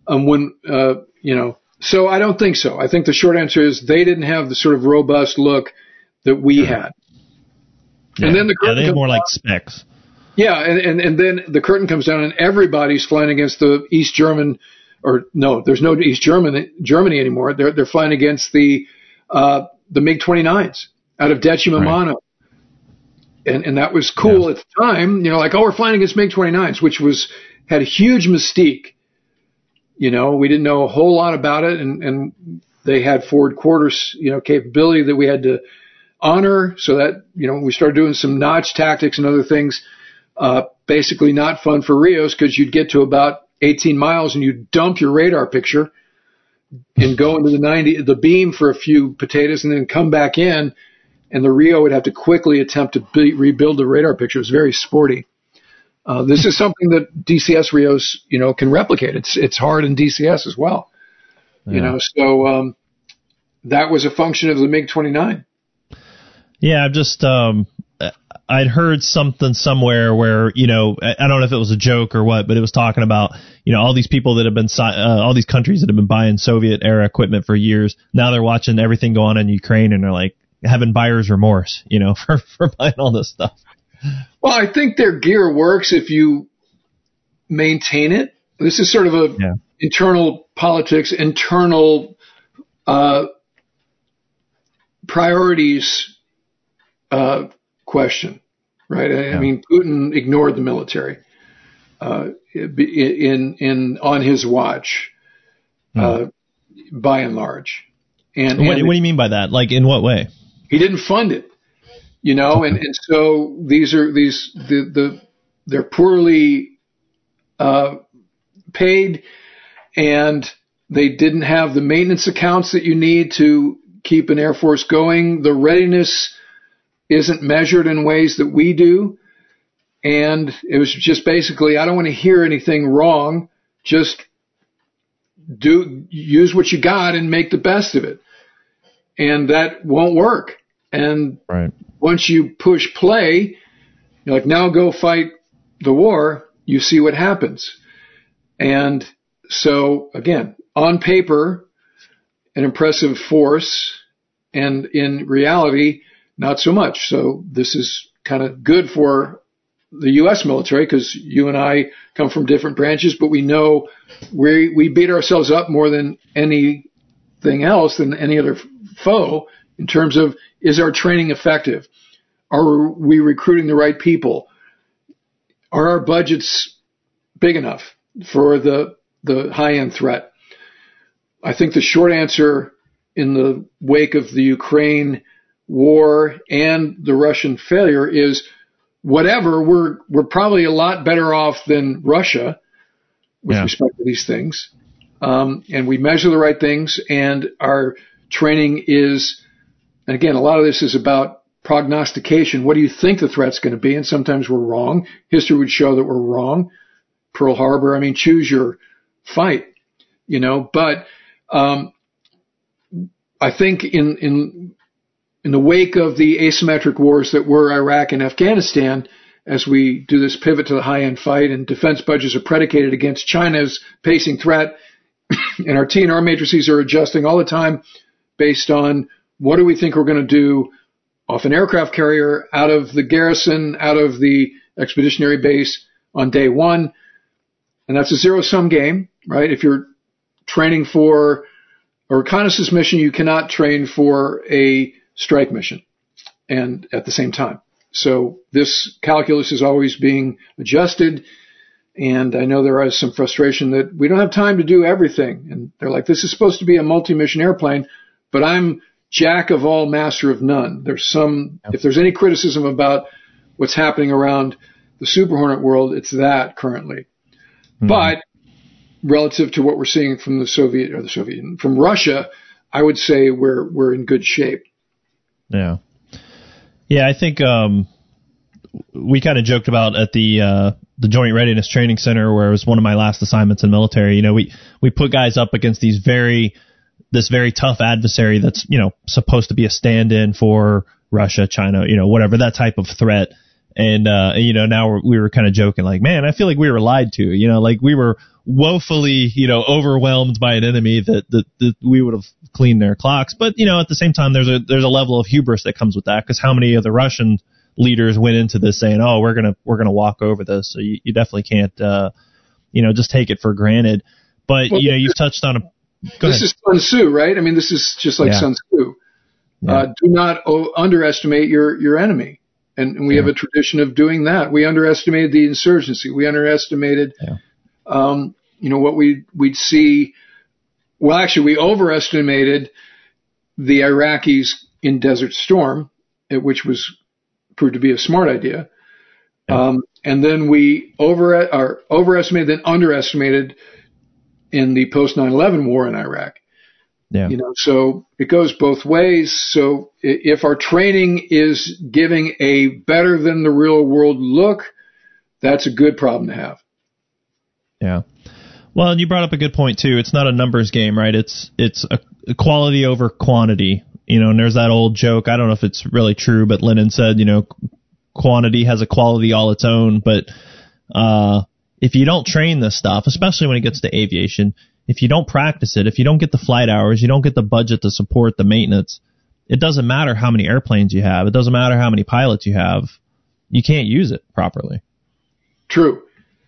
So I don't think so. I think the short answer is they didn't have the sort of robust look that we had. Yeah. And then the curtain they had more like specs. Yeah, and then the curtain comes down and everybody's flying against the East German, or no, there's no East Germany anymore. They're flying against the MiG-29s out of Decima-Mano. And that was cool at the time. We're flying against MiG-29s, which had a huge mystique. We didn't know a whole lot about it, and they had forward quarters, capability that we had to honor. So that, we started doing some notch tactics and other things. Basically not fun for Rios because you'd get to about 18 miles and you'd dump your radar picture and go into the beam for a few potatoes and then come back in and the Rio would have to quickly attempt to rebuild the radar picture. It was very sporty. This is something that DCS Rios, can replicate. It's hard in DCS as well. So that was a function of the MiG-29. Yeah, I've just I'd heard something somewhere where, I don't know if it was a joke or what, but it was talking about, all these people that have been, all these countries that have been buying Soviet era equipment for years. Now they're watching everything go on in Ukraine and they're like having buyer's remorse, for buying all this stuff. Well, I think their gear works if you maintain it. This is sort of a internal politics, internal priorities question, right? I mean, Putin ignored the military on his watch, by and large. And what do you mean by that? Like, in what way? He didn't fund it, and so they're poorly paid, and they didn't have the maintenance accounts that you need to keep an Air Force going. The readiness isn't measured in ways that we do. And it was just basically, I don't want to hear anything wrong. Just use what you got and make the best of it. And that won't work. And once you push play, you're like, now go fight the war, you see what happens. And so, again, on paper, an impressive force, and in reality, not so much. So this is kind of good for the U.S. military, because you and I come from different branches, but we know we beat ourselves up more than anything else, than any other foe, in terms of, is our training effective? Are we recruiting the right people? Are our budgets big enough for the high-end threat? I think the short answer, in the wake of the Ukraine war and the Russian failure, is whatever. We're probably a lot better off than Russia with respect to these things. And we measure the right things, and our training is, and again, a lot of this is about prognostication. What do you think the threat's going to be? And sometimes we're wrong. History would show that we're wrong. Pearl Harbor, choose your fight, but I think in the wake of the asymmetric wars that were Iraq and Afghanistan, as we do this pivot to the high-end fight, and defense budgets are predicated against China's pacing threat, and our TNR matrices are adjusting all the time based on what do we think we're going to do off an aircraft carrier, out of the garrison, out of the expeditionary base on day one. And that's a zero-sum game, right? If you're training for a reconnaissance mission, you cannot train for a strike mission and at the same time. So this calculus is always being adjusted. And I know there is some frustration that we don't have time to do everything. And they're like, this is supposed to be a multi-mission airplane, but I'm jack of all, master of none. If there's any criticism about what's happening around the Super Hornet world, it's that currently. Mm-hmm. But relative to what we're seeing from from Russia, I would say we're in good shape. Yeah. Yeah, I think we kind of joked about at the Joint Readiness Training Center, where it was one of my last assignments in military. We put guys up against this very tough adversary that's, supposed to be a stand-in for Russia, China, whatever, that type of threat. And, now we were kind of joking, like, man, I feel like we were lied to, like we were woefully, overwhelmed by an enemy that we would have cleaned their clocks. But, at the same time, there's a level of hubris that comes with that, because how many of the Russian leaders went into this saying, oh, we're going to walk over this. So you definitely can't, just take it for granted. But, you've touched on This is Sun Tzu, right? This is just like Sun Tzu. Yeah. Do not underestimate your enemy. And we have a tradition of doing that. We underestimated the insurgency. We underestimated, what we'd see. Well, actually, we overestimated the Iraqis in Desert Storm, which proved to be a smart idea. Yeah. And then we overestimated, then underestimated in the post 9/11 war in Iraq. Yeah. So it goes both ways. So if our training is giving a better than the real world look, that's a good problem to have. Yeah. Well, and you brought up a good point too. It's not a numbers game, right? It's a quality over quantity. And there's that old joke. I don't know if it's really true, but Lennon said, quantity has a quality all its own. But if you don't train this stuff, especially when it gets to aviation, if you don't practice it, if you don't get the flight hours, you don't get the budget to support the maintenance, it doesn't matter how many airplanes you have. It doesn't matter how many pilots you have. You can't use it properly. True.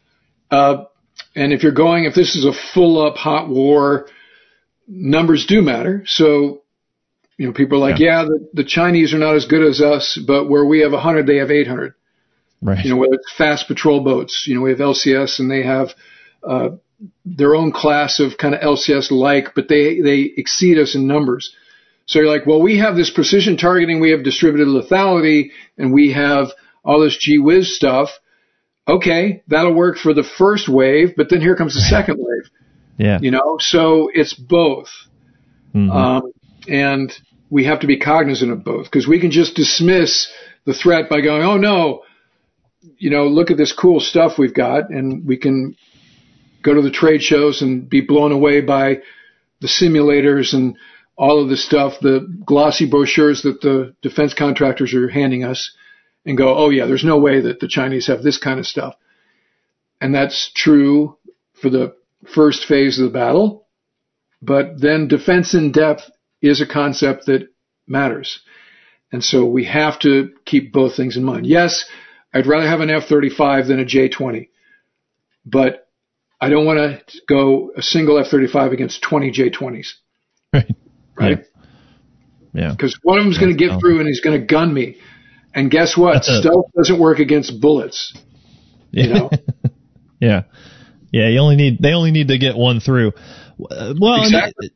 And if this is a full up hot war, numbers do matter. So, people are like, the Chinese are not as good as us, but where we have 100, they have 800. Right. Whether it's fast patrol boats, we have LCS and they have, their own class of kind of LCS-like, but they exceed us in numbers. So you're like, well, we have this precision targeting, we have distributed lethality, and we have all this gee whiz stuff. Okay, that'll work for the first wave, but then here comes the second wave. Yeah. So it's both. Mm-hmm. And we have to be cognizant of both, because we can just dismiss the threat by going, oh no, look at this cool stuff we've got, and we can go to the trade shows and be blown away by the simulators and all of the stuff, the glossy brochures that the defense contractors are handing us, and go, oh yeah, there's no way that the Chinese have this kind of stuff. And that's true for the first phase of the battle. But then defense in depth is a concept that matters. And so we have to keep both things in mind. Yes, I'd rather have an F-35 than a J-20. But I don't want to go a single F-35 against 20 J-20s. Right? Yeah. Because one of them's going to get through and he's going to gun me. And guess what? Stealth doesn't work against bullets. Yeah. Yeah. They only need to get one through. Well, exactly.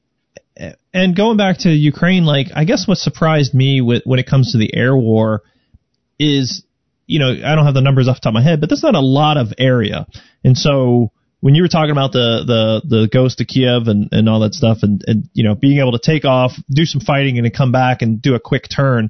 And going back to Ukraine, I guess what surprised me when it comes to the air war is, I don't have the numbers off the top of my head, but there's not a lot of area. And so when you were talking about the Ghost of Kiev and all that stuff and being able to take off, do some fighting and then come back and do a quick turn,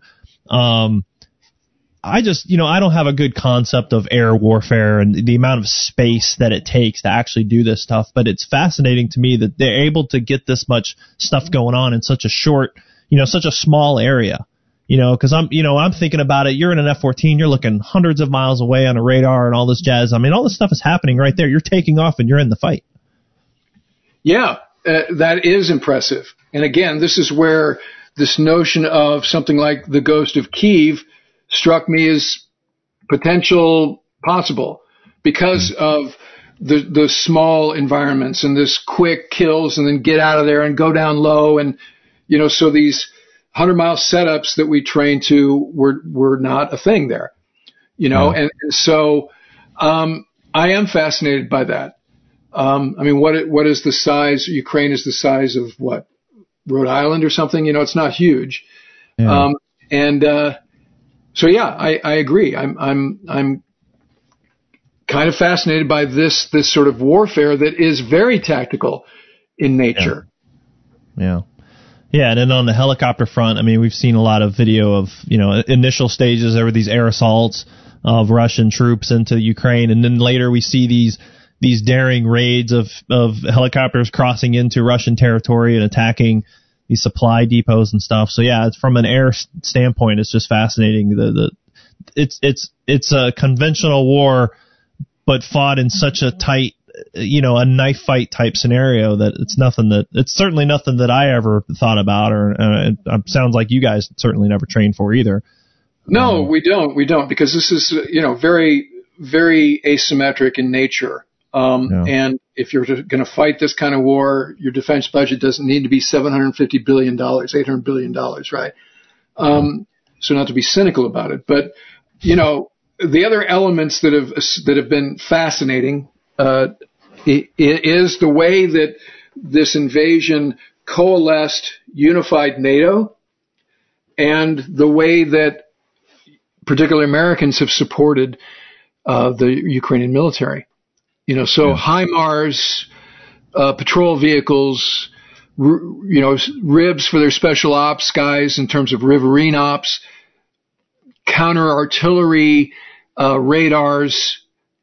I just, I don't have a good concept of air warfare and the amount of space that it takes to actually do this stuff. But it's fascinating to me that they're able to get this much stuff going on in such a short, such a small area. Because I'm thinking about it. You're in an F-14, you're looking hundreds of miles away on a radar and all this jazz. I mean, all this stuff is happening right there. You're taking off and you're in the fight. Yeah, that is impressive. And again, this is where this notion of something like the Ghost of Kiev struck me as potential possible because of the small environments and this quick kills and then get out of there and go down low. And, so these 100-mile setups that we trained to were not a thing there, and so I am fascinated by that. What is the size? Ukraine is the size of what? Rhode Island or something? It's not huge. Yeah. So yeah, I agree. I'm kind of fascinated by this sort of warfare that is very tactical in nature. Yeah. Yeah, and then on the helicopter front, we've seen a lot of video of, initial stages. There were these air assaults of Russian troops into Ukraine, and then later we see these daring raids of helicopters crossing into Russian territory and attacking these supply depots and stuff. So yeah, from an air standpoint, it's just fascinating. It's a conventional war, but fought in such a tight, a knife fight type scenario that it's certainly nothing that I ever thought about, or it sounds like you guys certainly never trained for either. No, we don't, because this is, very, very asymmetric in nature. And if you're going to fight this kind of war, your defense budget doesn't need to be $750 billion, $800 billion, right? So not to be cynical about it, but, the other elements that have been fascinating, is the way that this invasion coalesced, unified NATO, and the way that particularly Americans have supported the Ukrainian military. HIMARS, patrol vehicles, ribs for their special ops guys in terms of riverine ops, counter artillery, radars,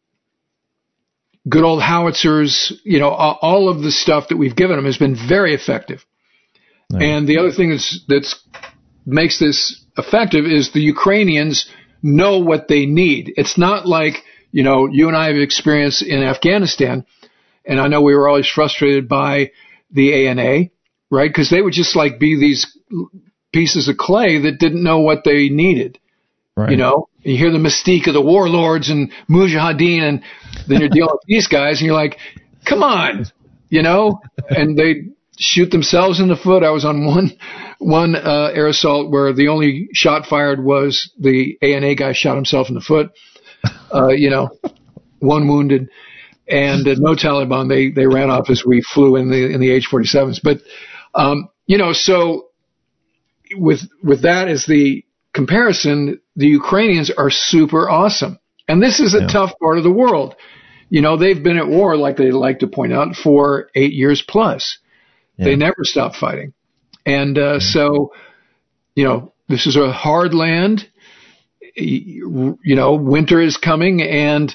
good old howitzers, all of the stuff that we've given them has been very effective. Nice. And the other thing that's makes this effective is the Ukrainians know what they need. It's not like, you and I have experienced in Afghanistan, and I know we were always frustrated by the ANA, right? Because they would just be these pieces of clay that didn't know what they needed. Right. You hear the mystique of the warlords and mujahideen, and then you're dealing with these guys, and you're like, come on, and they shoot themselves in the foot. I was on one air assault where the only shot fired was the ANA guy shot himself in the foot, one wounded, and no Taliban. They ran off as we flew in the H-47s. But, so with that as the comparison, the Ukrainians are super awesome. And this is a tough part of the world. They've been at war, like they like to point out, for 8 years plus. Yeah. They never stop fighting. And so, this is a hard land. Winter is coming, and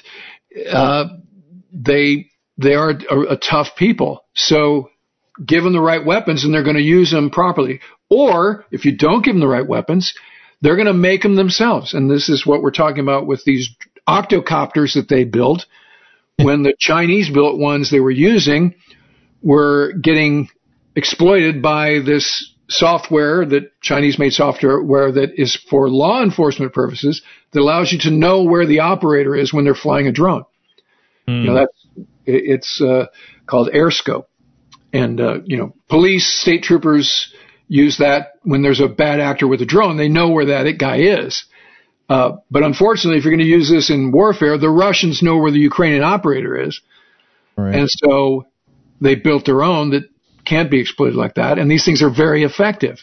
they are a tough people. So give them the right weapons, and they're going to use them properly. Or if you don't give them the right weapons, they're going to make them themselves. And this is what we're talking about with these octocopters that they built. When the Chinese built ones they were using were getting exploited by this software, that Chinese-made software that is for law enforcement purposes, that allows you to know where the operator is when they're flying a drone. It's called AirScope. And, police, state troopers use that when there's a bad actor with a drone. They know where that guy is. But unfortunately, if you're going to use this in warfare, the Russians know where the Ukrainian operator is. Right. And so they built their own that can't be exploited like that. And these things are very effective.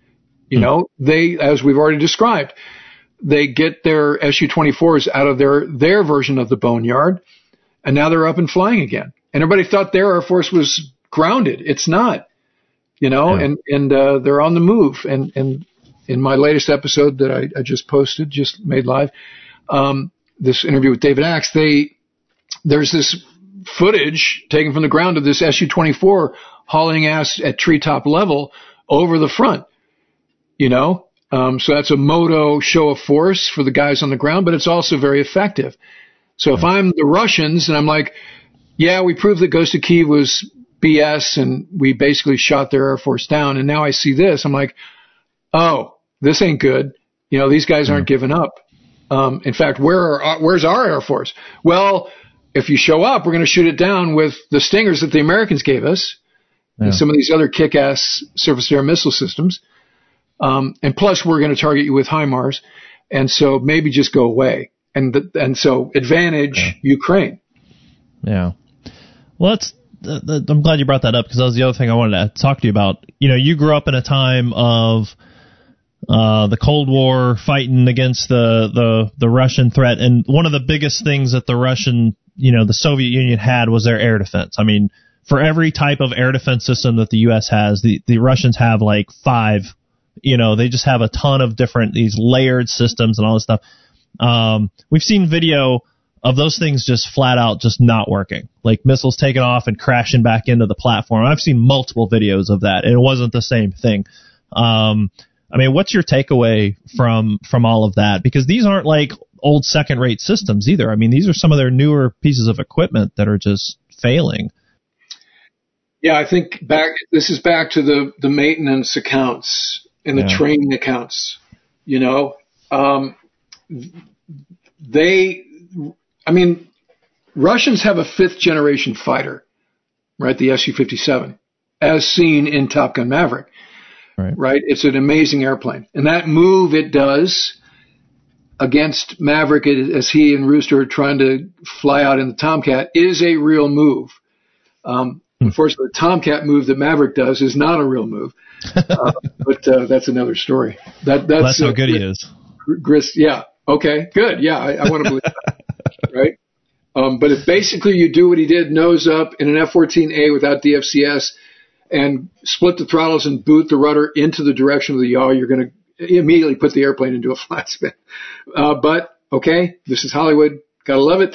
They, as we've already described, they get their Su-24s out of their version of the boneyard, and now they're up and flying again. And everybody thought their Air Force was grounded. It's not, and they're on the move. And in my latest episode that I just posted, just made live, this interview with David Axe, there's this footage taken from the ground of this Su-24 hauling ass at treetop level over the front, so that's a moto show of force for the guys on the ground, but it's also very effective. So if I'm the Russians and I'm like, yeah, we proved that Ghost of Kyiv was BS and we basically shot their Air Force down, and now I see this, I'm like, oh, this ain't good. These guys aren't giving up. In fact, where's our Air Force? Well, if you show up, we're going to shoot it down with the Stingers that the Americans gave us and some of these other kick-ass surface-to-air missile systems. And plus, we're going to target you with HIMARS. And so maybe just go away. And so advantage Ukraine. Yeah. Well, I'm glad you brought that up, because that was the other thing I wanted to talk to you about. You grew up in a time of the Cold War, fighting against the Russian threat, and one of the biggest things that the Russian, the Soviet Union had was their air defense. I mean, for every type of air defense system that the U.S. has, the Russians have like 5. They just have a ton of different, these layered systems and all this stuff. We've seen video of those things just flat out just not working, like missiles taking off and crashing back into the platform. I've seen multiple videos of that, and it wasn't the same thing. What's your takeaway from all of that? Because these aren't like old second-rate systems either. I mean, these are some of their newer pieces of equipment that are just failing. Yeah, I think this is back to the maintenance accounts and the training accounts. Russians have a 5th-generation fighter, right? The Su-57, as seen in Top Gun Maverick. Right? It's an amazing airplane. And that move it does against Maverick, as he and Rooster are trying to fly out in the Tomcat, is a real move. Unfortunately, the Tomcat move that Maverick does is not a real move. But that's another story. That's how good he is. Yeah. Okay, good. Yeah, I want to believe that. Right? But if basically you do what he did, nose up in an F-14A without DFCS, and split the throttles and boot the rudder into the direction of the yaw, you're going to immediately put the airplane into a flat spin. But okay, this is Hollywood. Gotta love it.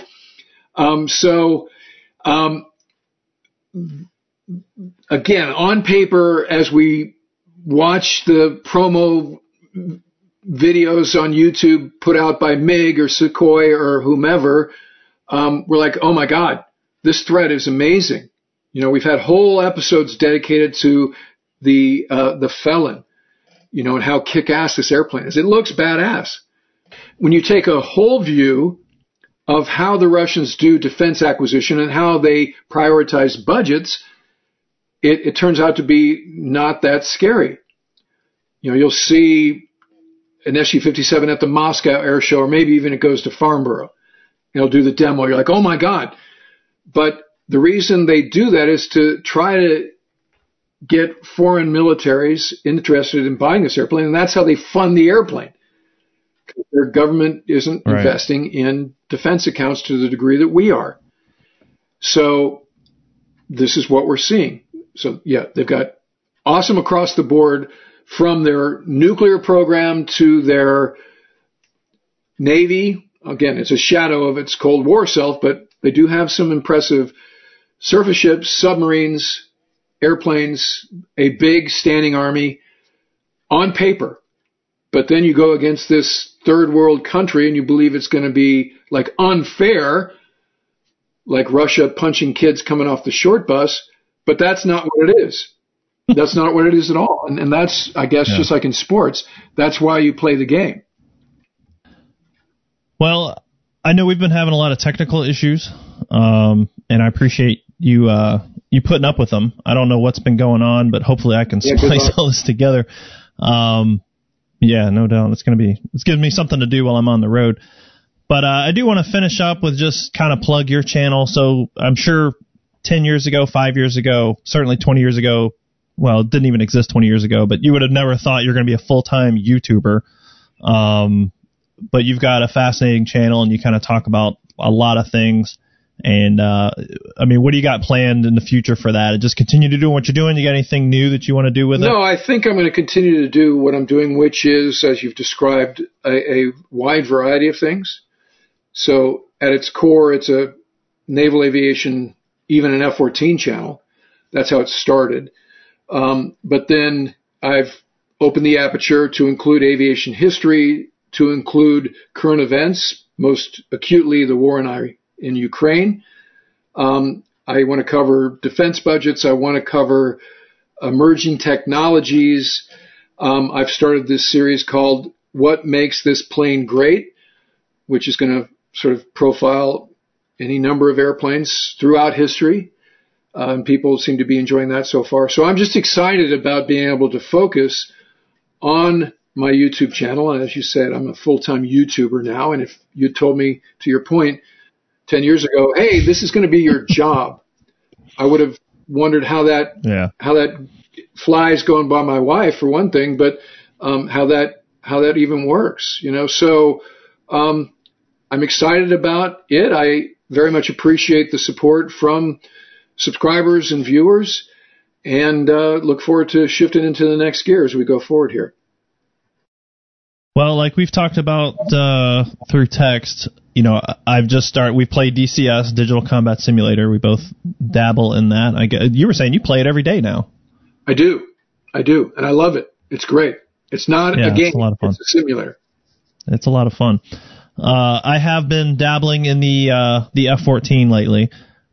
Again, on paper, as we watch the promo videos on YouTube put out by MiG or Sukhoi or whomever, we're like, oh my God, this threat is amazing. You know, we've had whole episodes dedicated to the Felon, you know, and how kick-ass this airplane is. It looks badass. When you take a whole view of how the Russians do defense acquisition and how they prioritize budgets, it turns out to be not that scary. You know, you'll see an Su-57 at the Moscow Air Show, or maybe even it goes to Farnborough. They'll do the demo. You're like, oh my God. But the reason they do that is to try to get foreign militaries interested in buying this airplane, and that's how they fund the airplane. Their government isn't investing in defense accounts to the degree that we are. So this is what we're seeing. So yeah, they've got awesome across the board, from their nuclear program to their Navy. Again, it's a shadow of its Cold War self, but they do have some impressive surface ships, submarines, airplanes, a big standing army on paper. But then you go against this third world country and you believe it's going to be like unfair, like Russia punching kids coming off the short bus. But that's not what it is. That's not what it is at all. And that's, I guess, just like in sports, that's why you play the game. Well, I know we've been having a lot of technical issues, and I appreciate you putting up with them. I don't know what's been going on, but hopefully I can splice all this together. Yeah, no doubt. It's giving me something to do while I'm on the road. But I do want to finish up with just kind of plug your channel. So I'm sure 10 years ago, 5 years ago, certainly 20 years ago, well, it didn't even exist 20 years ago, but you would have never thought you're going to be a full-time YouTuber. But you've got a fascinating channel, and you kind of talk about a lot of things. And, I mean, what do you got planned in the future for that? Just continue to do what you're doing? You got anything new that you want to do with it? No, I think I'm going to continue to do what I'm doing, which is, as you've described, a wide variety of things. So at its core, it's a naval aviation, even an F-14 channel. That's how it started. But then I've opened the aperture to include aviation history, to include current events, most acutely the war in Ukraine. I want to cover defense budgets. I want to cover emerging technologies. I've started this series called What Makes This Plane Great, which is going to sort of profile any number of airplanes throughout history. And people seem to be enjoying that so far. So I'm just excited about being able to focus on my YouTube channel. And as you said, I'm a full-time YouTuber now. And if you told me, to your point, 10 years ago, hey, this is going to be your job, I would have wondered how that flies going by my wife, for one thing, but how that even works, you know. So I'm excited about it. I very much appreciate the support from subscribers and viewers, and look forward to shifting into the next gear as we go forward here. Well, like we've talked about through text, you know, we play DCS, Digital Combat Simulator. We both dabble in that. You were saying you play it every day now. I do, and I love it. It's great. It's not a game. It's a lot of fun. It's a simulator. It's a lot of fun. I have been dabbling in the F-14 lately.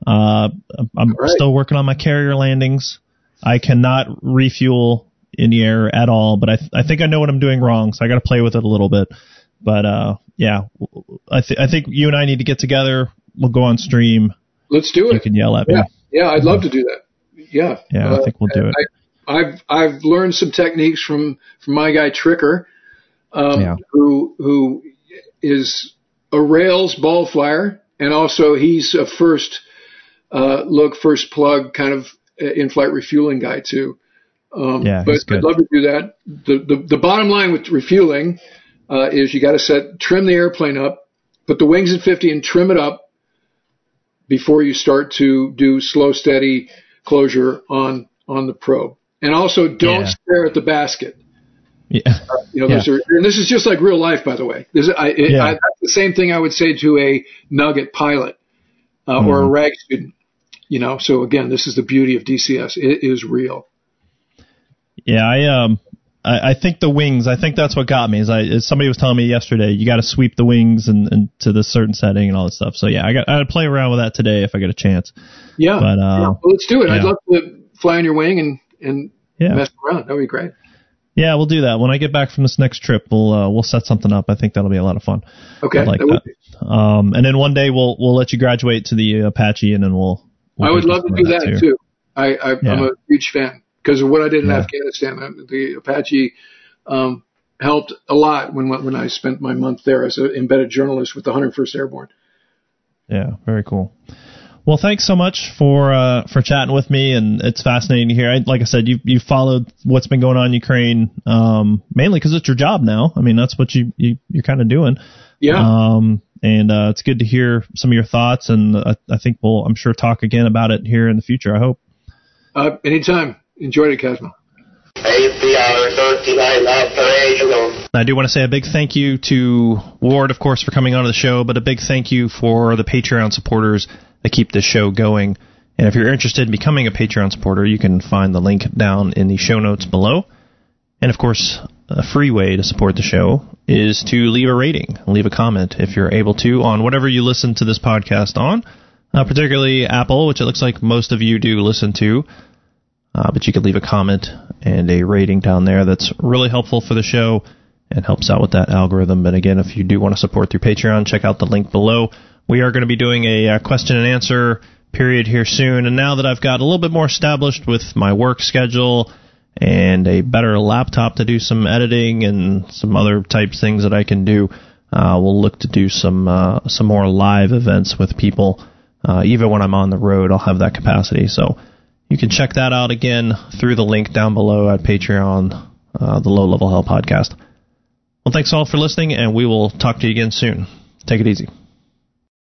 I'm still working on my carrier landings. I cannot refuel in the air at all, but I think I know what I'm doing wrong, so I got to play with it a little bit. But I think you and I need to get together. We'll go on stream. Let's do it. You can yell at me. Yeah, I'd love to do that. Yeah, I think we'll do it. I've learned some techniques from my guy Tricker, who is a rails ball flyer, and also he's a first plug kind of in-flight refueling guy too. But I'd love to do that. The bottom line with refueling is you got to trim the airplane up, put the wings at 50 and trim it up before you start to do slow, steady closure on on the probe. And also don't stare at the basket. Yeah. Those are, and this is just like real life, by the way. That's the same thing I would say to a Nugget pilot or a RAG student. So again, this is the beauty of DCS. It is real. Yeah, I think the wings. I think that's what got me. As somebody was telling me yesterday, you got to sweep the wings and to this certain setting and all that stuff. So yeah, I got to play around with that today if I get a chance. Yeah, but well, let's do it. Yeah. I'd love to fly on your wing and mess around. That would be great. Yeah, we'll do that when I get back from this next trip. We'll set something up. I think that'll be a lot of fun. Okay, I like that. And then one day we'll let you graduate to the Apache, and then we'll I would love to do that too. I'm a huge fan. Because of what I did in Afghanistan, the Apache helped a lot when I spent my month there as an embedded journalist with the 101st Airborne. Yeah, very cool. Well, thanks so much for chatting with me, and it's fascinating to hear. Like I said, you followed what's been going on in Ukraine, mainly because it's your job now. I mean, that's what you're kind of doing. Yeah. And it's good to hear some of your thoughts, and I think I'm sure talk again about it here in the future. I hope. Anytime. Enjoyed it, Casmo. APR 39 operational. I do want to say a big thank you to Ward, of course, for coming on the show, but a big thank you for the Patreon supporters that keep this show going. And if you're interested in becoming a Patreon supporter, you can find the link down in the show notes below. And, of course, a free way to support the show is to leave a rating, leave a comment if you're able to on whatever you listen to this podcast on, particularly Apple, which it looks like most of you do listen to. But you can leave a comment and a rating down there. That's really helpful for the show and helps out with that algorithm. But again, if you do want to support through Patreon, check out the link below. We are going to be doing a question and answer period here soon. And now that I've got a little bit more established with my work schedule and a better laptop to do some editing and some other types things that I can do, we'll look to do some more live events with people. Even when I'm on the road, I'll have that capacity. So you can check that out again through the link down below at Patreon, the Low Level Hell podcast. Well, thanks all for listening, and we will talk to you again soon. Take it easy.